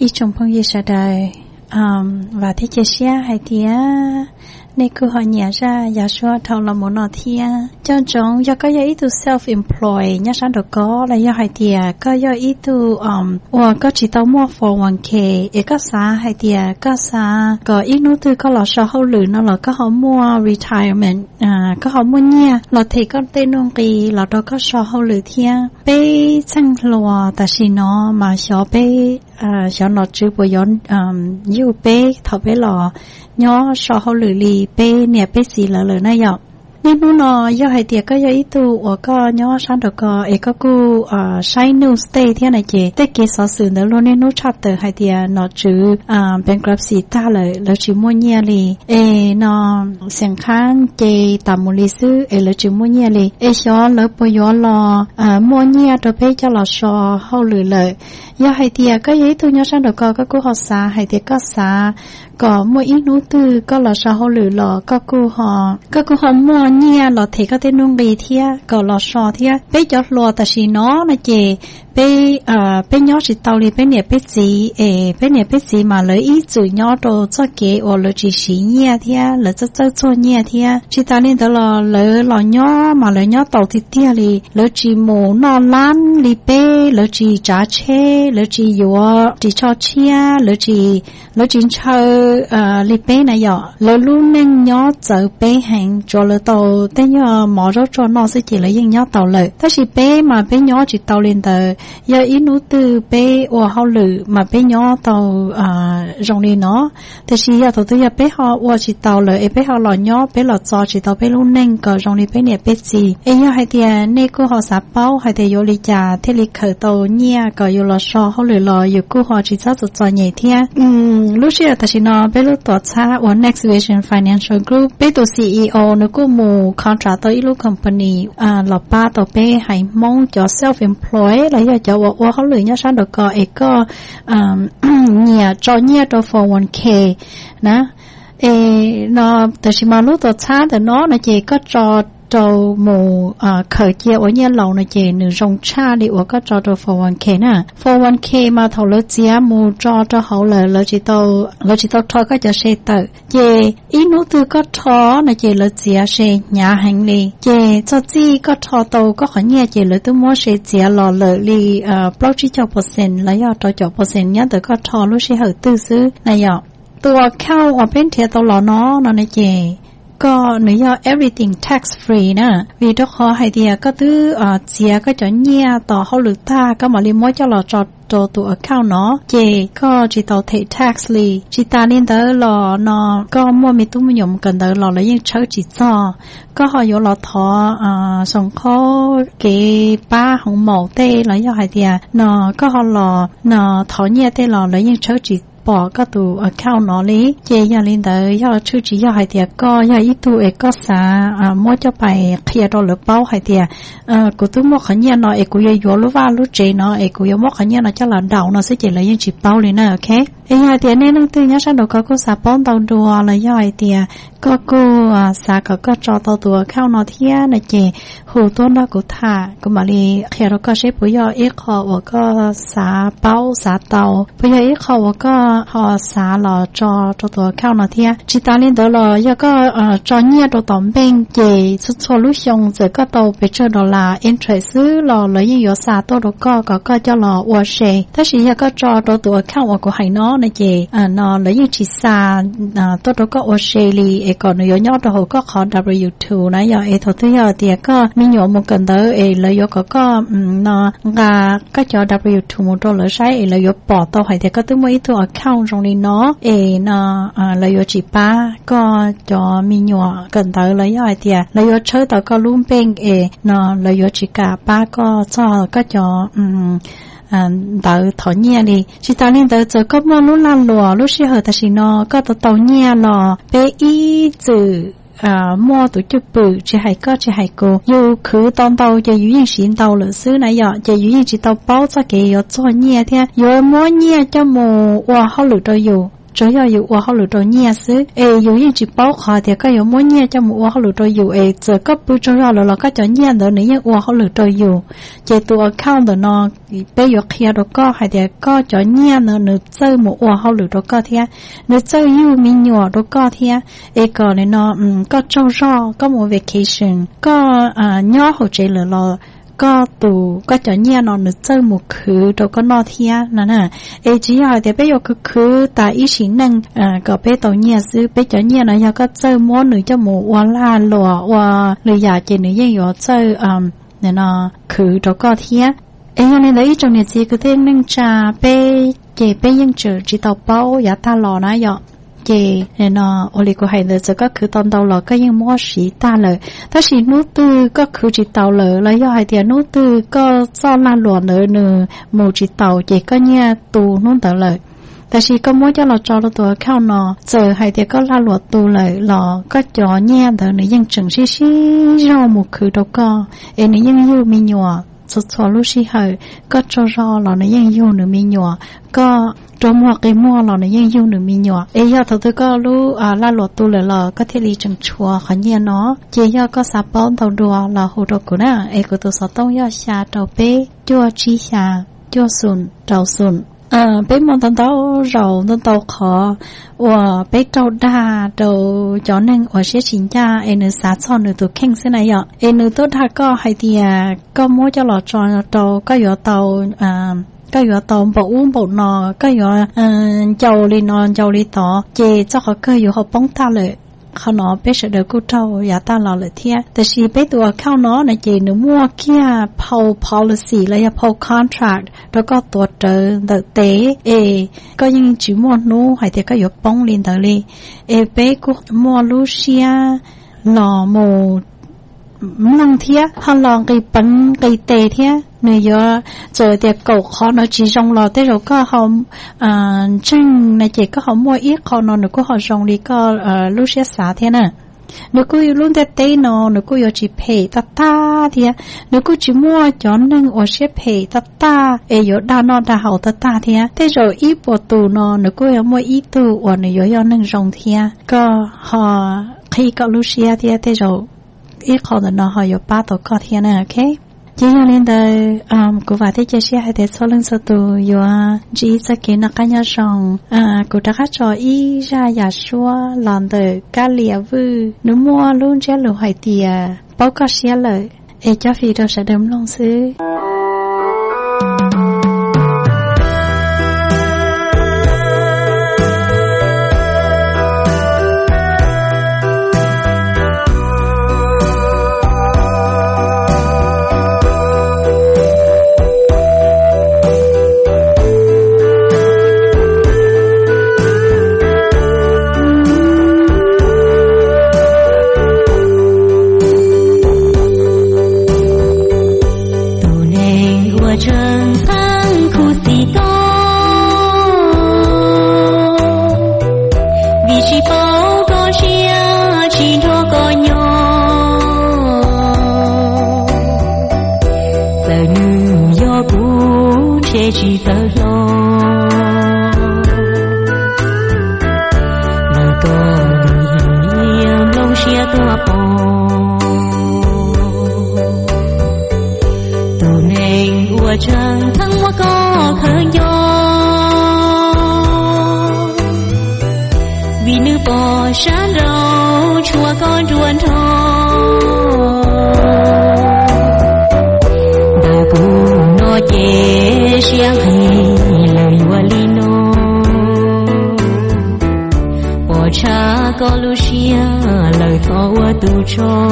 ý trong phong yêu sa đời um, và thế chia sẻ hai tia nên cứ họ nhớ ra giả sử thầu là một nọ thia cho chúng do có ý tu self employed nhớ sáng được có là do hai tia có do ý tu um hoặc có chỉ tao mua for one k ấy có xã hai tia có xã có ý nút tu có là sao hậu lử nó là có họ mua retirement à có họ mua nha là thì có tên nông kỳ là đó có sao hậu lử thia bé chăng lúa ta chỉ nó mà sao bé à sao nó chữ bồi yon um yêu bé thọ bé lò nhớ sao hậu lử lì bé nè bé gì là lời này ạ nên nó nó do hai tiệc có do ý tu ở có nhớ sáng được có ấy có cô à sai new stay thế này chị tất cả sở sự đó luôn nên nó chặt từ hai tiệc nó chữ à bankruptcy ta lời là chữ mua nhà lì ấy nó sang khang chị tạm một lý sư ấy là chữ mua nhà lì ấy cho lỡ bây giờ lo à mua nhà rồi bây giờ là sao hậu lử lời do hai tiệc có ý tu nhớ sáng được có các cô học xã hai tiệc có xã có mua ít nút từ có là sao hậu lử lò các cô họ các cô họ mua nhà là thì có thể nông bì thia có là sao thia bây giờ lo ta chỉ nó là chị bây à bây nhớ chỉ tàu đi bây nè bây gì ê bây nè bây gì mà lấy ít chữ nhớ đồ cho kế ở lấy chỉ xí nhà thia lấy cho cho cho nhà thia chỉ ta nên đó là lấy là nhớ mà lấy nhớ tàu thì thia đi lấy chỉ mù nó lan đi bây lấy chỉ trả chế lấy chỉ dùa chỉ cho chia lấy chỉ lấy chỉ chơi à đi bây này giờ lấy luôn nên nhớ chở bây hàng cho lấy tàu thế nhớ mở ra cho nó sẽ chỉ lấy những nhớ tàu lợi thế chỉ bây mà bây nhớ chỉ tàu lên tờ giờ ít nút từ bé ở hậu lử mà bé nhỏ tàu à rong đi nó thì chỉ giờ tàu từ giờ bé họ ở chỉ tàu lợi bé họ lò nhỏ bé lò cho chỉ tàu bé luôn nên có rong đi bé nè bé gì ấy giờ hai tiền nên cô họ sắp bao hai tiền vô lý trả thế lý khởi tàu nhia có vô lò so hậu lử lò vô cô họ chỉ cho cho cho nhảy thia um lúc xưa ta chỉ nói bé lúc tổ cha ở Next Vision Financial Group bé tổ xê e ô nó cũng mù contract tới lúc company à lò ba tàu bé hay mong cho self employed là giờ cho ở họ lười nhớ sáng được có ấy có nhà cho nhà cho for one k nè ê nó từ khi mà lúc tôi cha thì nó là chỉ có cho cho mù khởi chia ở nhà lầu này chỉ nửa rong cha đi ở có cho cho for one k nè for one k mà thầu lỡ chia mù cho cho hậu lỡ lỡ chỉ tao lỡ chỉ tao thôi có cho xe tự chỉ ít nút từ có thọ này chỉ lỡ chia xe nhà hành lý chỉ cho chi có thọ tàu có khỏi nhà chỉ lỡ tôi mua xe chia lò lỡ li bao chỉ cho percent lấy cho cho cho percent nhá từ có thọ lúc xe hở tư xứ này giờตัวเข้าออกเป็นเทียตัวหล่อเนาะนั่นเองก็หนูยอ everything tax free นะvì đó khó hay thì có thứ à chia có cho nhiaต่อเขาหรือtaก็มาเรียนมั่วจะหล่อจอตัวตัว account เนาะเจก็จีต่อเท tax เลยจีตาเรียนเตอหล่อเนาะก็มั่วมีตุ้มยมกันเตอหล่อแล้วยังเชิดจีจ่อก็หอยหล่อทออ่าส่งเขาเกป้าของหมอเต้แล้วยอhay thìเนาะก็หล่อเนาะทอเนี่ยเต้หล่อแล้วยังเชิดจีbỏ các tụ account nó lý chế giờ lên tới giờ chú chỉ giờ hai tiệt có giờ ít tụ ấy có xã à mua cho bài kia đó lỡ bao hai tiệt à của tụ mua khẩn nhiên nó ấy của giờ vô lúc vào lúc chế nó ấy của giờ mua khẩn nhiên nó cho là đầu nó sẽ chỉ là những chỉ bao lên này ok ấy hai tiệt nên năng tư nhớ sang đầu có cô xã bón tàu đùa là giờ hai tiệt có cô à xã có có cho tàu tụ account nó thiệt này chế hồ tôn nó cũng thả cũng mà đi kia đó có sẽ bây giờ ít họ và có xã bao xã tàu bây giờ ít họ và có họ xả lò cho choตัวเข้าเนาะเทียจิตาเล่นตัวลอยก็เอ่อจอเนี่ยตัวต่อมเป็นเจสุดโซลูชันจะก็โตไปเจอดอลลาร์ interest ซื้อลอเลยยังอยู่ซาตัวก็ก็ก็จะลอวัวเชถ้าสิยก็จอตัวตัวเข้าว่าก็ให้เนาะนะเจอ่านอเลยยังจิซาอ่าตัวตัวก็วัวเชลีเอก่อนเนยยอดตัวก็ขอ ดับเบิลยู ทู นะยอเอทตัวเตียก็มีหยมกันเตอเอเลยยก็ก็อืมเนาะกาก็จอ ดับเบิลยู ทู หมดตัวเลยใช้เอเลยยปอตัวให้เตียก็ตึ้งไว้ตัวเข้าตรงนี้เนาะเอเนาะอ่าเลยจีป้าก็จะมีหยัวกันเตอเลยย่อยเตียเลยเชิดต่อก็ลุ่มเป้งเอเนาะเลยจิกาป้าก็ชอบก็จะอืมอ่าเตอถอนเนี่ยดิจิตาเล่นเตอเจอก็มาลุ่นลานหลัวลุ่นเชื่อแต่สิเนาะก็ตัวตัวเนี่ยหล่อเปอีจืออ่ามั่วตัวจุปือจะให้ก็จะให้กูอยู่คือตอนเตาจะอยู่ยังสินเตาหรือซื้อไหนหยอจะอยู่ยังจิตเตาเป้าจะเกี่ยวจ่อเนี่ยเท่อยู่มั่วเนี่ยจะโมว่าเขาหลุดตัวอยู่主要有我好路多念是诶有一只包好的个有么念就我好路多有诶这个不重要了了个就念的你我好路多有这ตัวaccount的呢被有开的个还的个就念呢你这么我好路多个天你这有มีหยวดก็เทียเอก็เลยเนาะอืมก็เจ้ารอก็โม vacation ก็อ่าย่อหัวใจเหลือรอก็ตูก็จะเนี่ยนอนนึกเจอหมู่คือเราก็นอเทียนั่นน่ะเอจีอ่ะเดี๋ยวไปยกคือคือแต่อีสินึงอ่าก็ไปตัวเนี่ยซื้อไปจะเนี่ยนะยาก็เจอม้วนหรือจะหมู่ว่าลาหลัวว่าหรืออยากจะหรือยังอยู่เจออ่าเนี่ยเนาะคือเราก็เทียเอ้ยนี่เลยอีจังเนี่ยจีก็เต้นนึงจะไปเก็บไปยังเจอจีต่อเป้าอย่าตาหล่อนะยอเจเนี่ยเนาะโอลิโกไฮเดอร์จะก็คือตอนเตาหล่อก็ยังมั่วสีตาเลยถ้าสีนู้ตือก็คือจีเตาเลยแล้วย่อไฮเดียนู้ตือก็ซ่อนลาหลวนเลยเนื้อหมูจีเตาเจก็เนี่ยตูนู้นเตาเลยแต่สีก็มั่วจะเราจอเราตัวเข้าเนาะเจอไฮเดียก็ลาหลวตูเลยหล่อก็จ่อเนี่ยเดี๋ยวนี้ยังจึงชี้ชี้เราหมูคือเราก็เอ็นนี้ยังอยู่มีหนัวสุดสวลูชีเหยก็จอรอเราเนี่ยยังอยู่หรือมีหนัวก็ตัวมัวไก่มัวเราเนี่ยยังอยู่หรือมีหนัวเอ้ยยอดตัวก็รู้อ่าลาหลวดตัวเลยเราก็เทลีจังชัวขันเย็นเนาะเจียก็สาป้อนตัวดัวเราหูตัวกูน่ะเอ้กูตัวสอต้องยอดชาตัวเป้จั่วชีชาจั่วสุนเจ้าสุนเออเป็นมันตอนเต้าเราตอนเต้าขอว่าไปเจ้าด่าเจ้าจอหนึ่งว่าเสียชินจ้าเอ็นสาชอนหนึ่งตัวเข่งเส้นไหนอ่ะเอ็นตัวด่าก็ให้เดียก็มั่วจะหล่อจอนเต้าก็อยู่เต้าอ่าก็อยู่ตอนบอกอุ้มบอกนอก็อยู่เอ่อเจ้าลีนอนเจ้าลีต่อเจเจ้าเขาก็อยู่เขาป้องตาเลยเขาเนาะไปเสด็จกูเจ้าอย่าตาเราเลยเทียแต่ชีไปตัวเข้าเนาะในเจหนูมั่วเกี้ยเผา policy แล้วอย่าเผา contract แล้วก็ตัวเจอเดเตเอก็ยังจีมั่วนู้หายเตก็อยู่ป้องลินเดลีเอไปกูมั่วลูเซียหล่อโมnăng thía han lòng cái bánh cái tê thía người giờ rồi tiệc cầu khó nó chỉ trong lò tới rồi có họ à chân này chỉ có họ mua ít họ nó nó có họ trong đi có lúc sẽ xả thế nè nó cứ luôn tê tê nó nó cứ chỉ pay ta ta thía nó cứ chỉ mua cho nên ở sẽ pay ta ta ấy giờ đa nó đa hậu ta ta thía thế rồi ít bộ tù nó nó cứ mua ít tù ở nó giờ nên trong thía có họ khi có lúc sẽ thía thế rồi ít khó là nó họ có ba tổ có thiên này, ok? Chỉ là lên đây, um, cô và thế chia sẻ hay thế số lần sau tụ, yo, chỉ sẽ kiến là cái nhà rằng, à, cô đã hát cho ý ra nhà xua, làm đời cá lìa vư, nếu mua luôn chế lù hay tiề, bao có xé lợi, ê cho phi đâu sẽ đâm lòng xứ. chỉ tơ lo mà tôi niềm lâu xia tua bò từ này ua chẳng thăng hoa có khởi gió vì nữ bò sáng rau chua con ruồn thô đời buồn nó dễ xiang hay lời hoa li nó bò cha có lu xia lời thọ hoa tu cho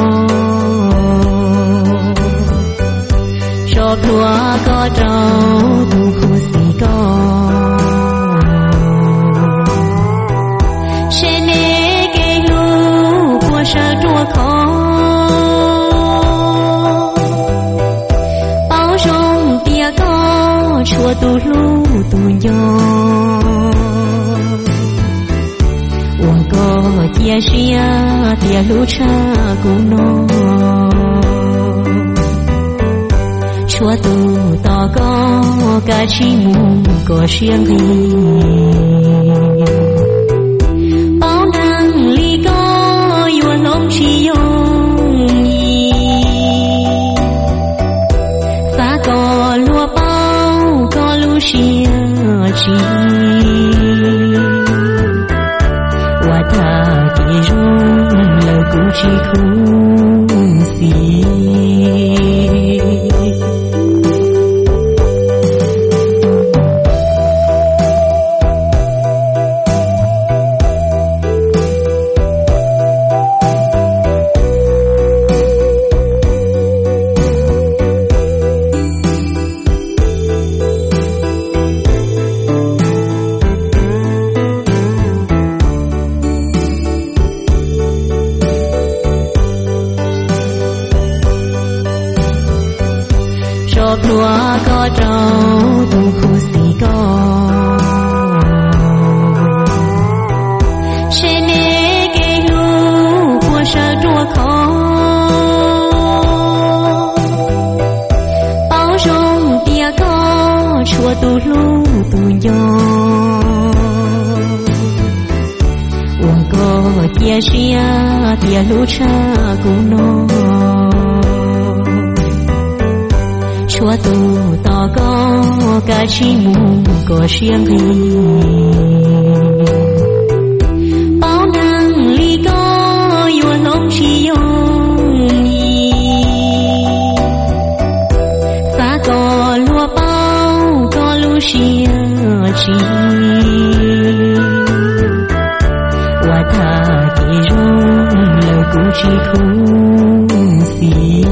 cho lúa có trâu tu khu xì có sẽ nế cây lu của sa chua khó bao rong tia có chua tu lu tu yo uổng có tia xia tia lu cha cũng nó chúa tu to có cả chi mù có riêng gì xia chi wa ta ki rong lời cu chi khung xì lúa có trâu tu khu xì có sẽ nê cây lúa của sa trua khó bao rong tia có chua tu lúa tu gió uống có tia xia tia lúa cha cũng nó chúa tu to có cả chi mù có riêng gì bao năng ly có yêu lòng chi yong nhì xa có lúa bao có lúa xia chi hoa thà kỳ rong lời cu chi khung xì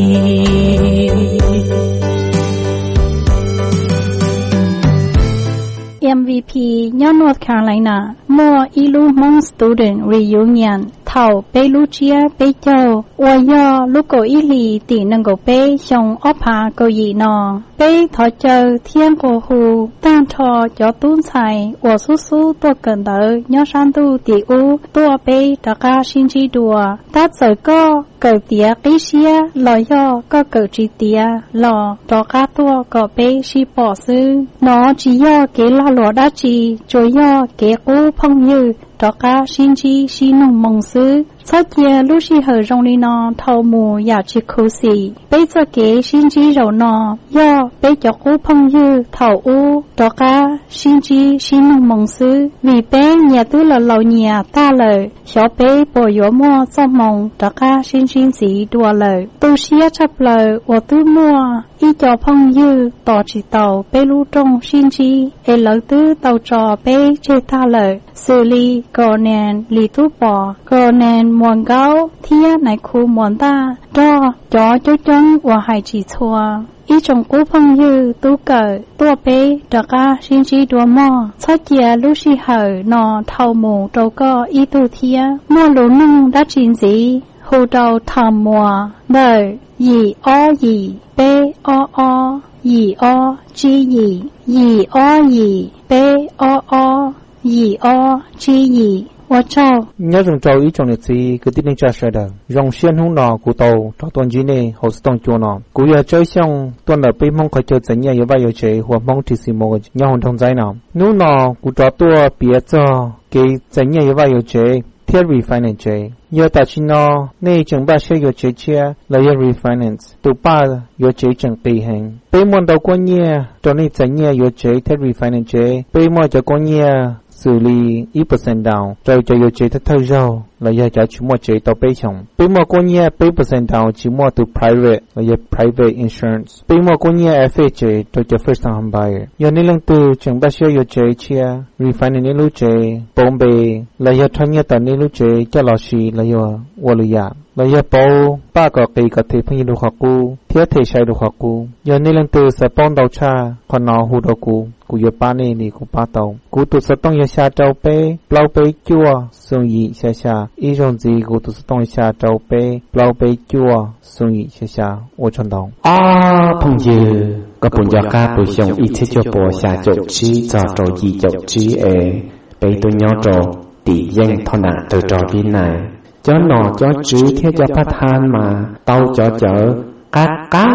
M V P ย่อ North Carolina มัวอีลูมง Student Reunion เท่าเปลูเจียเปเจ้าอวยย่อลูกโกอีลีตีนังโกเปชงอพาโกยีนอเปถอเจอเทียงโกฮูต้านทอจอตุ้นไซอวสู้สู้ตัวเกินเตอย่อชันตูตีอูตัวเปตะกาชินจีดัวตัดเสยก็เกิดเตียกิเชียลอยย่อก็เกิดจีเตียหล่อตอกาตัวก็เปชีปอซื้อนอจีย่อเกลาหลวดาจีจอยย่อเกกูพงยืตอกาชินจีชินงมงซื้อสักเยลูชีเหอรงลีนอเท่าหมูอยากจิคุสีเปจะเกชินจีเรานอย่อเปจกูพงยืเท่าอูตอกาชินจีชินงมงซื้อวีเป้เนียตื้อละเราเนียตาเลยเขียวเป้ปวยัวมัวจอมงตอกาชินชินสีดัวเลยตูเชียชับเลยวัวตื้อมัวอีจอพงยืต่อจีเต่าเปลูจงชินจีเอเหลตื้อเต่าจอเป้เจตาเลยสื่อลีกอแนนลีตู้ปอกอแนนมวนเก้าเทียในคูมวนตาดอจอจ้จงว่าหายจีชัวอีจงกู้พงยืตู้เกิดตัวเป้ตะกาชินจีดัวหม้อชอเจียลูชีเหอนอเท่าหมูโตก็อีตู้เทียมัวลุนุ่งดัดจินสีหูเดาทำมัวเดยหยีอ้อหยีเป้อ้ออ้อหยีอ้อจีหยีหยีอ้อหยีเป้อ้ออ้อหยีอ้อจีหยีว่าเจ้า nhớ rằng trâu ý trong lịch sử cứ tin cha sẽ đời dòng xuyên hung nọ của tàu cho tuần gì này họ sẽ tông chùa nọ cú giờ chơi xong tuần là bị mong khỏi chơi dẫn nhà như vậy rồi chơi hoặc mong thì xì một nhau hồn thông giấy nọ nếu nọ cú cho tua bịa cho cái dẫn nhà như vậy rồi chơi thiết refinance chơi giờ ta chỉ nọ này chẳng ba sẽ rồi chơi chia là giờ refinance tụ ba rồi chơi chẳng tùy hành bị mong đầu con nhà cho nên dẫn nhà rồi chơi thiết refinance chơi bị mong cho con nhà xử lý ít percent down rồi cho yêu chế thật thâu rau là giờ cho chúng mua chế tàu bê chồng bê mua con nhà bê percent down chỉ mua từ private là giờ private insurance bê mua con nhà ép hát chế cho cho first time home buyer giờ nên lần từ chẳng bao giờ yêu chế chia refinance nên lưu chế bông bê là giờ thay nhà tận nên lưu chế cho lò xì là giờ vô lừa giả là giờ bao ba cái kỳ cái thể phong du học cũ thiết thể sai du học cũ giờ nên lần từ sẽ bông đầu cha còn nó hú đầu cũ cú giờ ba này thì cú ba tàu cú tụt sẽ tông giờ xa trâu bê bao bê chua sung yi xa xa ý rong gì cú tụt sẽ tông xa trâu bê bao bê chua sung yi xa xa ô chân đồng à phong dư có bốn giờ ca buổi xong ít thế cho bộ xa chỗ trí cho trò gì chỗ trí ế bê tôi nhớ trò tỷ danh thọ nạn từ trò viên này cho nó cho trí thế cho phát than mà tao cho chở cá cá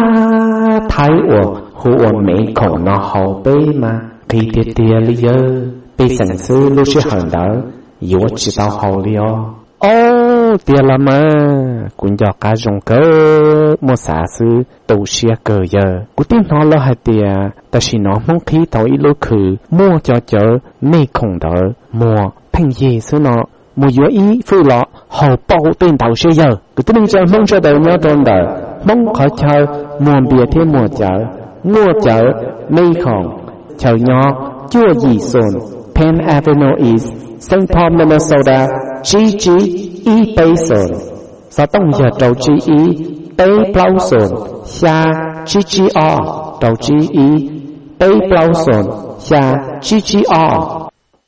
thái ổ hú ổn mấy khổ nó hầu bê mà khi tiết tiết lý dơ bê sẵn sư lưu sư hẳn đó yếu chỉ tao hầu lý ô ô tiền là mà cũng do cả dùng cỡ một xã sư tụ xia cờ giờ cũng tiếng nó lo hai tiền ta chỉ nó mong khí tàu ít lối khử mua cho chợ mê khổng đỡ mua thành gì xứ nó mua yếu ý phu lọ hậu bao tên tàu xe giờ cứ tiếng chơi mong cho đời nhớ tròn đời mong khỏi chơi mua bia thêm mua chợ mua chợ mê khổng chợ nhỏ chua gì sồn Penn Avenue East Saint Paul Minnesota G G E Basin sa tông giờ trầu G E Bay Blauson xa G G R trầu G E Bay Blauson xa G G R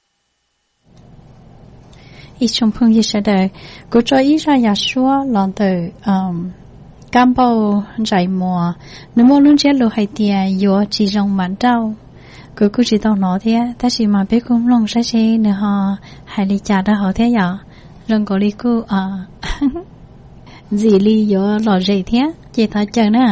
ít trong phương gì sẽ đời cô cho ít ra nhà xua lon từ cam bao giải mùa nếu mua luôn chết lô hay tiền yếu chỉ trong màn trâu cứ cứ chỉ tao nói thế ta chỉ mà biết cũng lòng sẽ xe nữa họ hay đi trả đã họ thế giờ lần có đi cô à gì li yếu lò gì thế chỉ thấy chờ nữa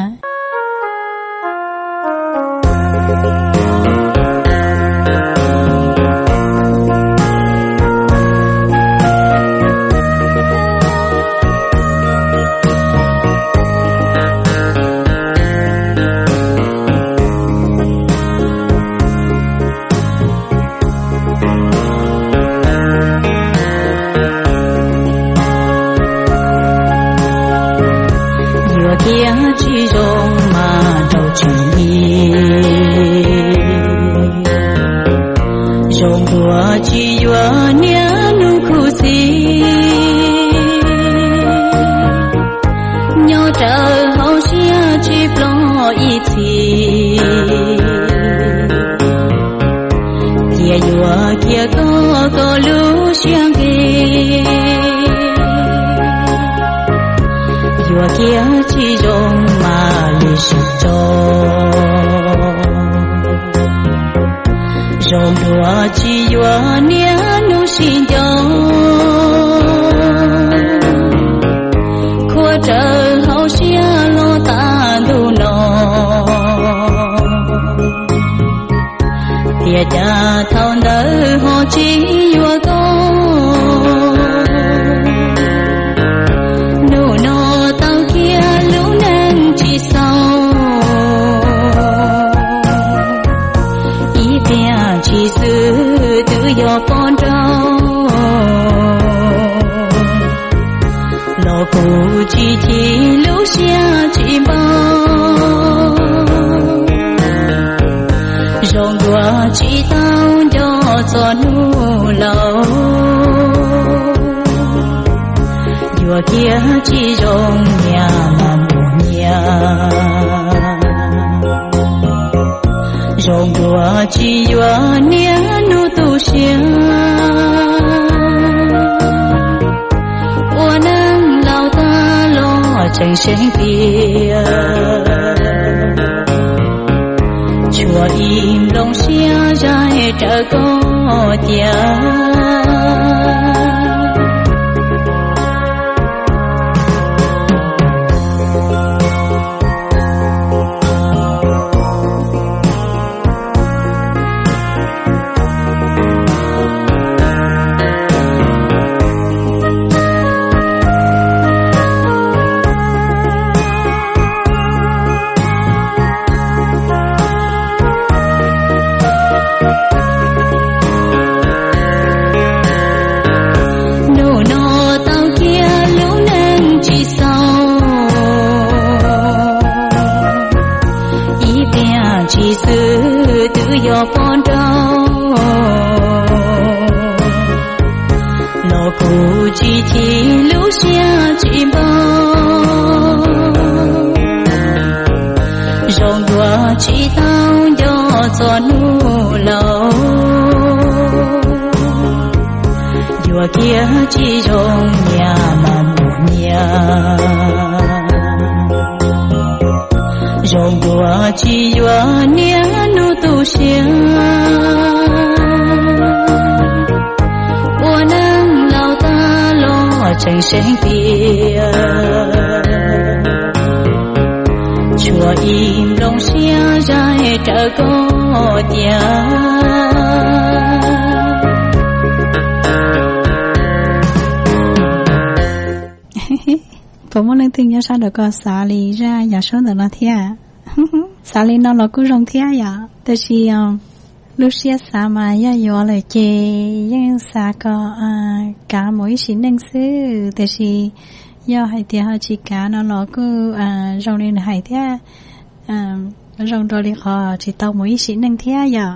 tôi muốn lên tiếng nhớ sao được có xả lý ra nhà số được nó thia xả lý nó là cứ rong thia yaแต่是lúc xưa xả mà ya yo lại chê nhưng xả có cả mỗi sinh năng sưแต่是do hai tia hai chỉ cả nó là cứ rong lên hai tia rong rồi đi họ chỉ tao mỗi sinh năng thia ya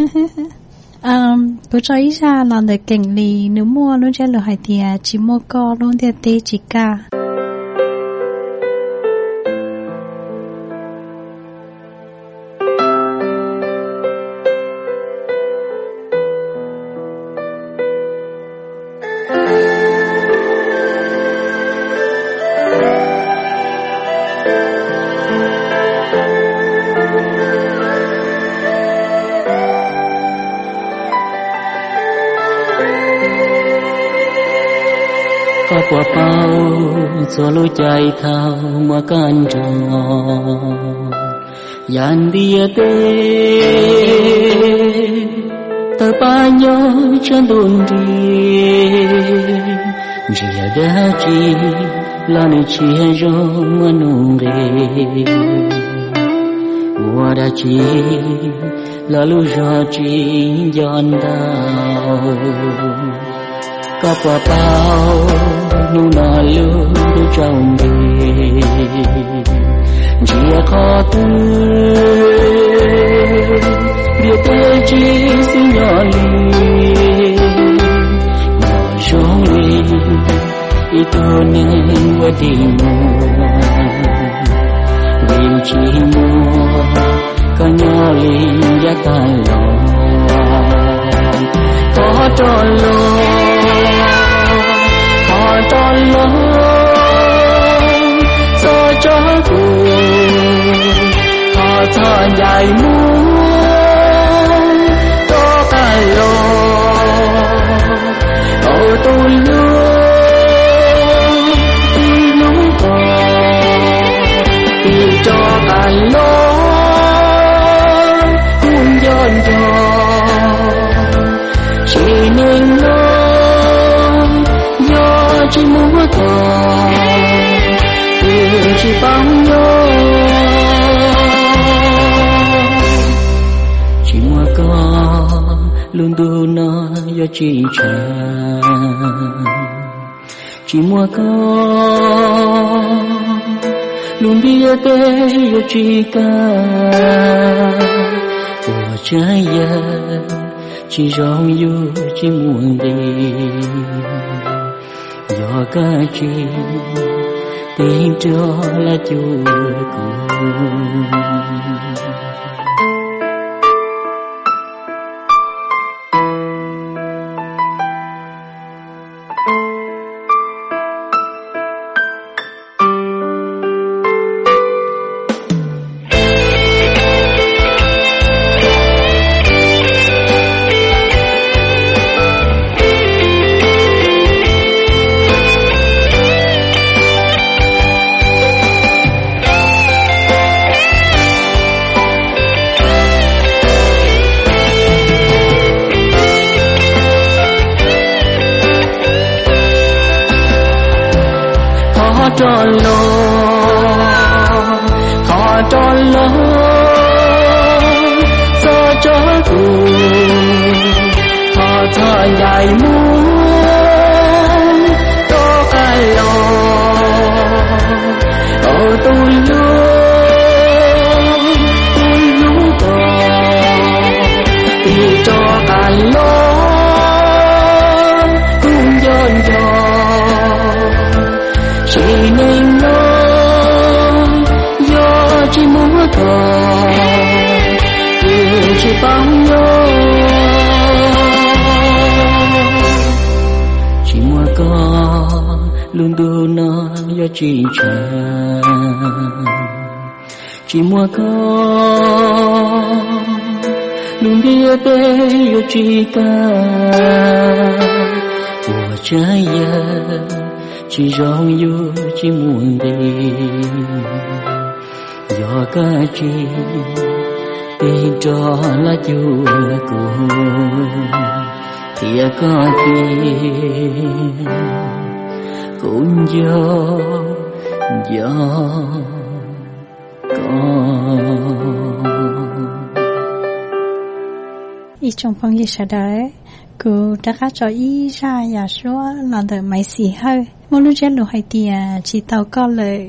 cô cho ý ra làm được cảnh lì nếu mua luôn cho lừa hai tia chỉ mua co luôn tia tê chỉ cả có quả bao cho lối chạy thao mà can trò dàn địa tê tờ ba nhớ chân đồn đi rìa đã chi là nơi chia rong mà nung rê mùa đã chi là lũ gió chi giòn đau có quả bao nu nà lưu trong đêm chia khó tư biết tới chỉ xin nhỏ lì nhỏ rong lì ít tôi nên qua tìm mua vì chỉ mua có nhỏ lì giá ta lòng có trò lo họ cho lo cho cho cô họ cho dài muốn cho cả lo họ tôi luôn đi lúc có đi cho cả lo cũng dọn cho chỉ nên lo chỉ muốn có từ chỉ bằng nhau chỉ muốn có luôn đủ nó do chỉ chờ chỉ muốn có luôn biết tới do chỉ cả của trái giờ chỉ rong du chỉ muốn đi do cái chi tin cho là chúa cùng cho lo họ cho lo cho cho cô họ cho dài muốn cho cái lo ở tôi luôn tôi luôn có thì cho cả lo cũng dọn dọn chỉ nên nói do chỉ muốn có yêu chỉ bằng nhau chỉ muốn có luôn đủ nó do chỉ chờ chỉ muốn có luôn biết tới do chỉ cả của trái giờ chỉ rong du chỉ muốn đi do cái chi tin cho là chúa cùng thì có chi cũng do gió ý trong phong gì sẽ đấy cứ đã khá cho ý ra nhà số là đợi máy xì hơi muốn lúc chết lúc hay tiền chỉ tàu có lời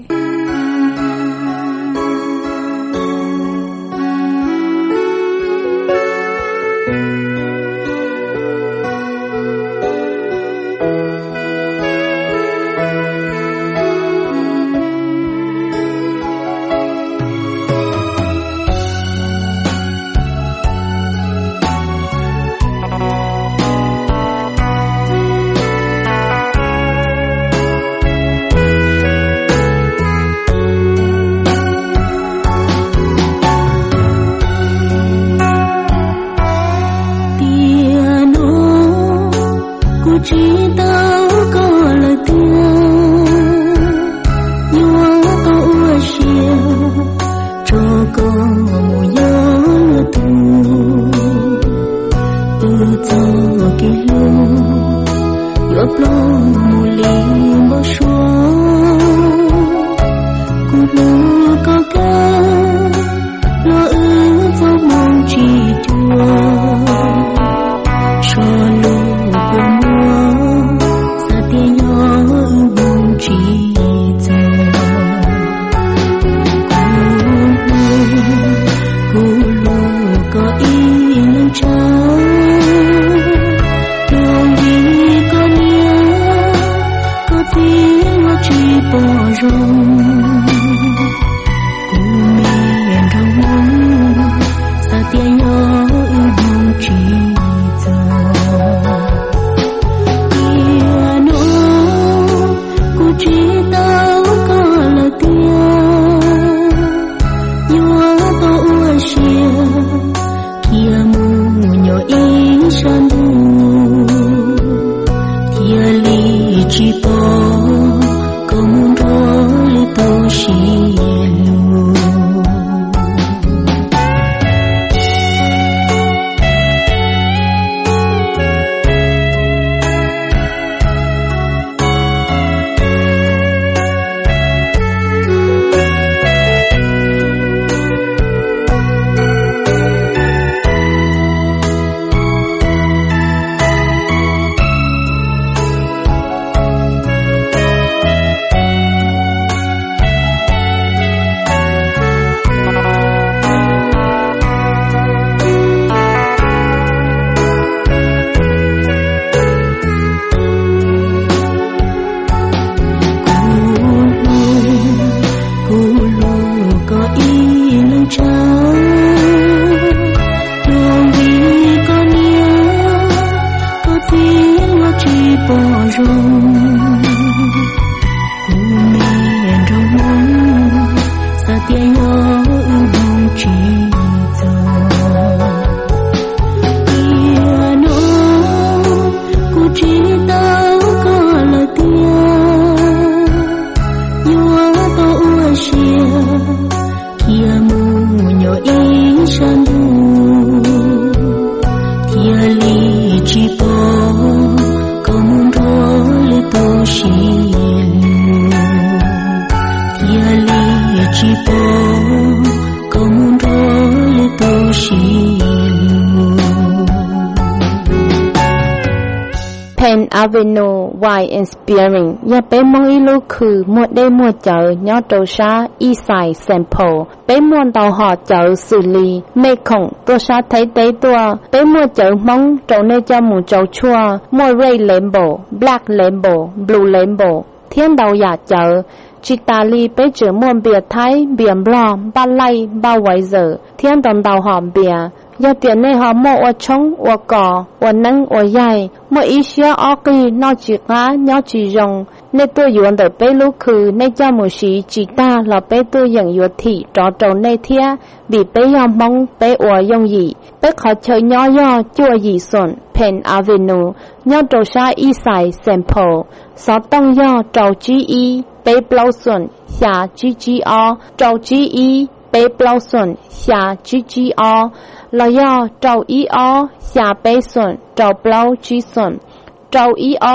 Avenue Wide Inspiring อย่าไปมองอีลูกคือหมวดได้หมวดเจอยอดโตชาอีไซแซมเปิลไปมวนต่อหอเจอสุลีไม่คงตัวชาไทยเตตัวไปมวดเจอมองเจ้าในเจ้าหมูเจ้าชัวมวดเรย์เลมโบ Black Rainbow Blue Rainbow เทียนดาวอยากเจอจิตาลีไปเจอมวนเบียร์ไทยเบียร์บลอมบ้านไล่บ้าไวเซอร์เทียนตอนดาวหอมเบียร์อย่าเตียนในหอมโมอชงอก่อวันนั้นอใหญ่เมื่ออีเชียออกีนอจิกานอจิยงในตัวหยวนเดไปลูกคือในเจ้าหมูชีจิตาเราไปตัวอย่างยวที่จอจงในเทียบีไปยอมมองไปอวยงหยีไปขอเชยย่อย่อจั่วหยีส่วนเพนอาเวนูย่อโตชาอีไซแซมเปิลสอต้องย่อเจ้าจีอีไปเปล่าส่วน下จีจีอเจ้าจีอีไปเปล่าส่วน下จีจีอเราย่อเจ้าอีอ下ไปส่วนเจ้าเปล่าจีส่วนเจ้าอีอ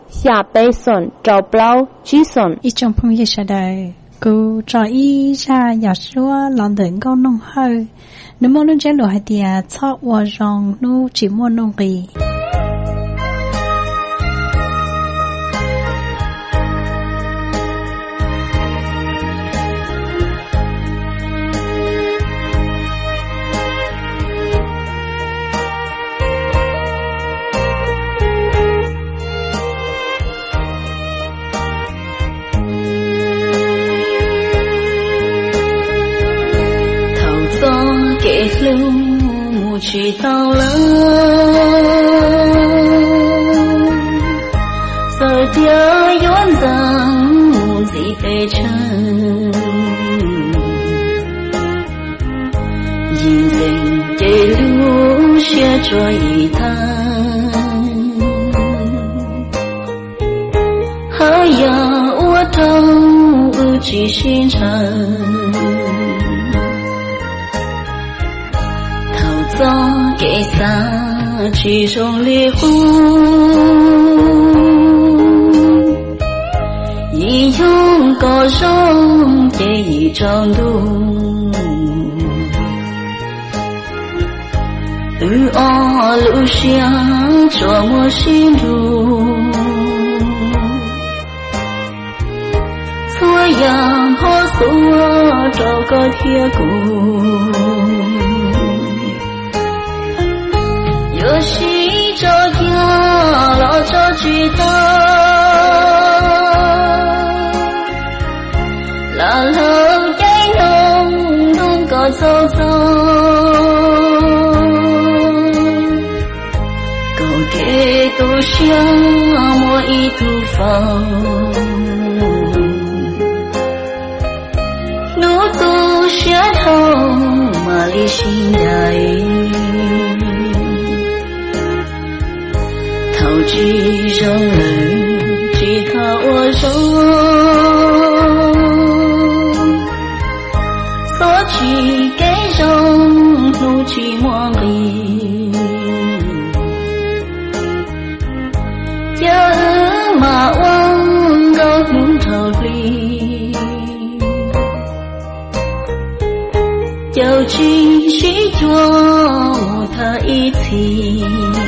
下杯笋找不捞鸡笋。 一种朋友说的，กูจออีชาอยากชัวลองเดินก็น้องเฮอนึกมองนึกใจหลวงเดียชอบวัวรองนู้จิมวนนงกี去到了，走掉远方几杯城，人生的路写着一趟，还要我头去寻常。走给洒其中的湖，一用高声给一张度，路啊路上琢磨心路，所样好所找个铁骨。有西着家老着知道，老老给弄弄个走走，高给都像我一途风，路途下头马里心来。陶器上人，吉他我手，所起给人怒气莫比，要马往高空逃离，要继续做他一起。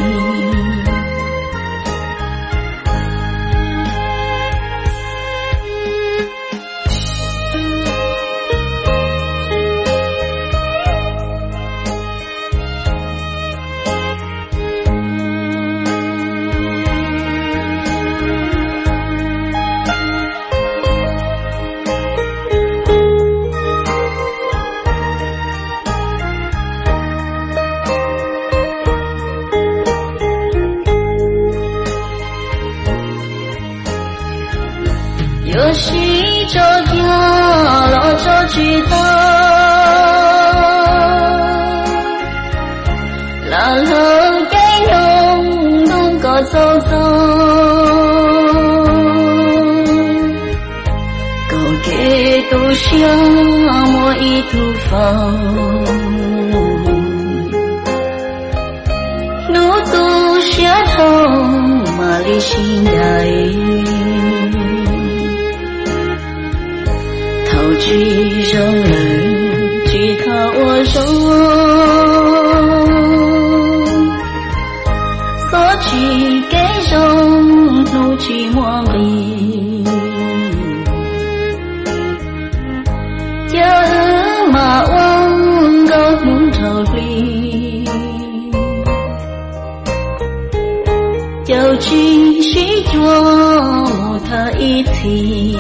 有西着家老着知道，老老给弄弄个走走，高给都像我一途风，路途下头马里心来。陶器上人，吉他我手，所起给人怒气莫比，要马往高空逃离，要继续做他一起。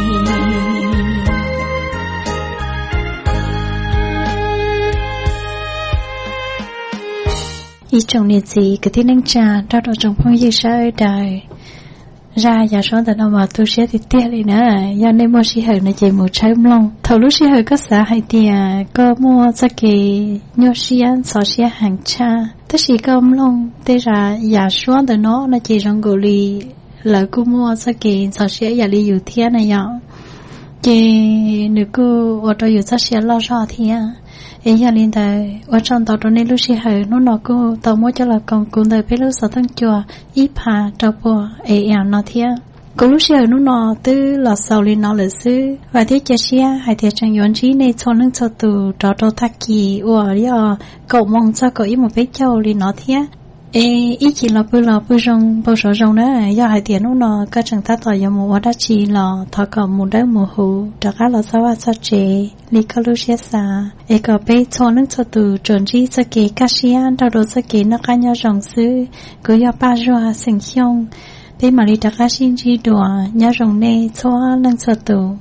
一种日子，个天能家到到trong phong yêu sa ở đời ra nhà sống tại đâu mà tôi sẽ thì tiếc đi nữa, giờ nên mua xí hở này chỉ mua trái long, thầu lúc xí hở có xã hay tiền, có mua cho cái nhớ xí ăn xỏ xí hàng cha, tất xí có ông long, thế ra nhà sống tại nó nó chỉ trong gửi lì, lỡ cô mua cho cái xỏ xí nhà lì yêu thiên này nhở, cái nếu cô ở đây yêu xỏ xí lo rõ thiên. Ý giờ linh đời ở trong tàu đó nên lúc xí hở nó nọ cô tàu mua cho là còn cùng đời biết lúc sáu tháng chùa ít hà trâu bò ấy ảo nó thiệt có lúc xưa nó nọ từ lọ sầu lên nó lỡ xứ và thế chia sẻ hay thế chẳng yuan trí này cho nên cho từ trò trò thắc kỳ và giờ cậu mong cho cậu ý một vết châu lên nó thế ê ý chỉ là bữa lọ bữa rong bữa sổ rong đó giờ hai tiền nó nọ các trường ta tỏ giờ một đã chỉ lọ thọ cậu một đứa một hũ trả cả lọ sao sao chế li cả lúc xưa sa ê cậu bé cho nên cho từ chuẩn trí cho cái cá xiên đào đồ cho cái nó cá nhau rong xứ cứ giờ ba rồi sinh xong bé mà đi trả cá xin chi đùa nhớ rong nè cho nên cho từ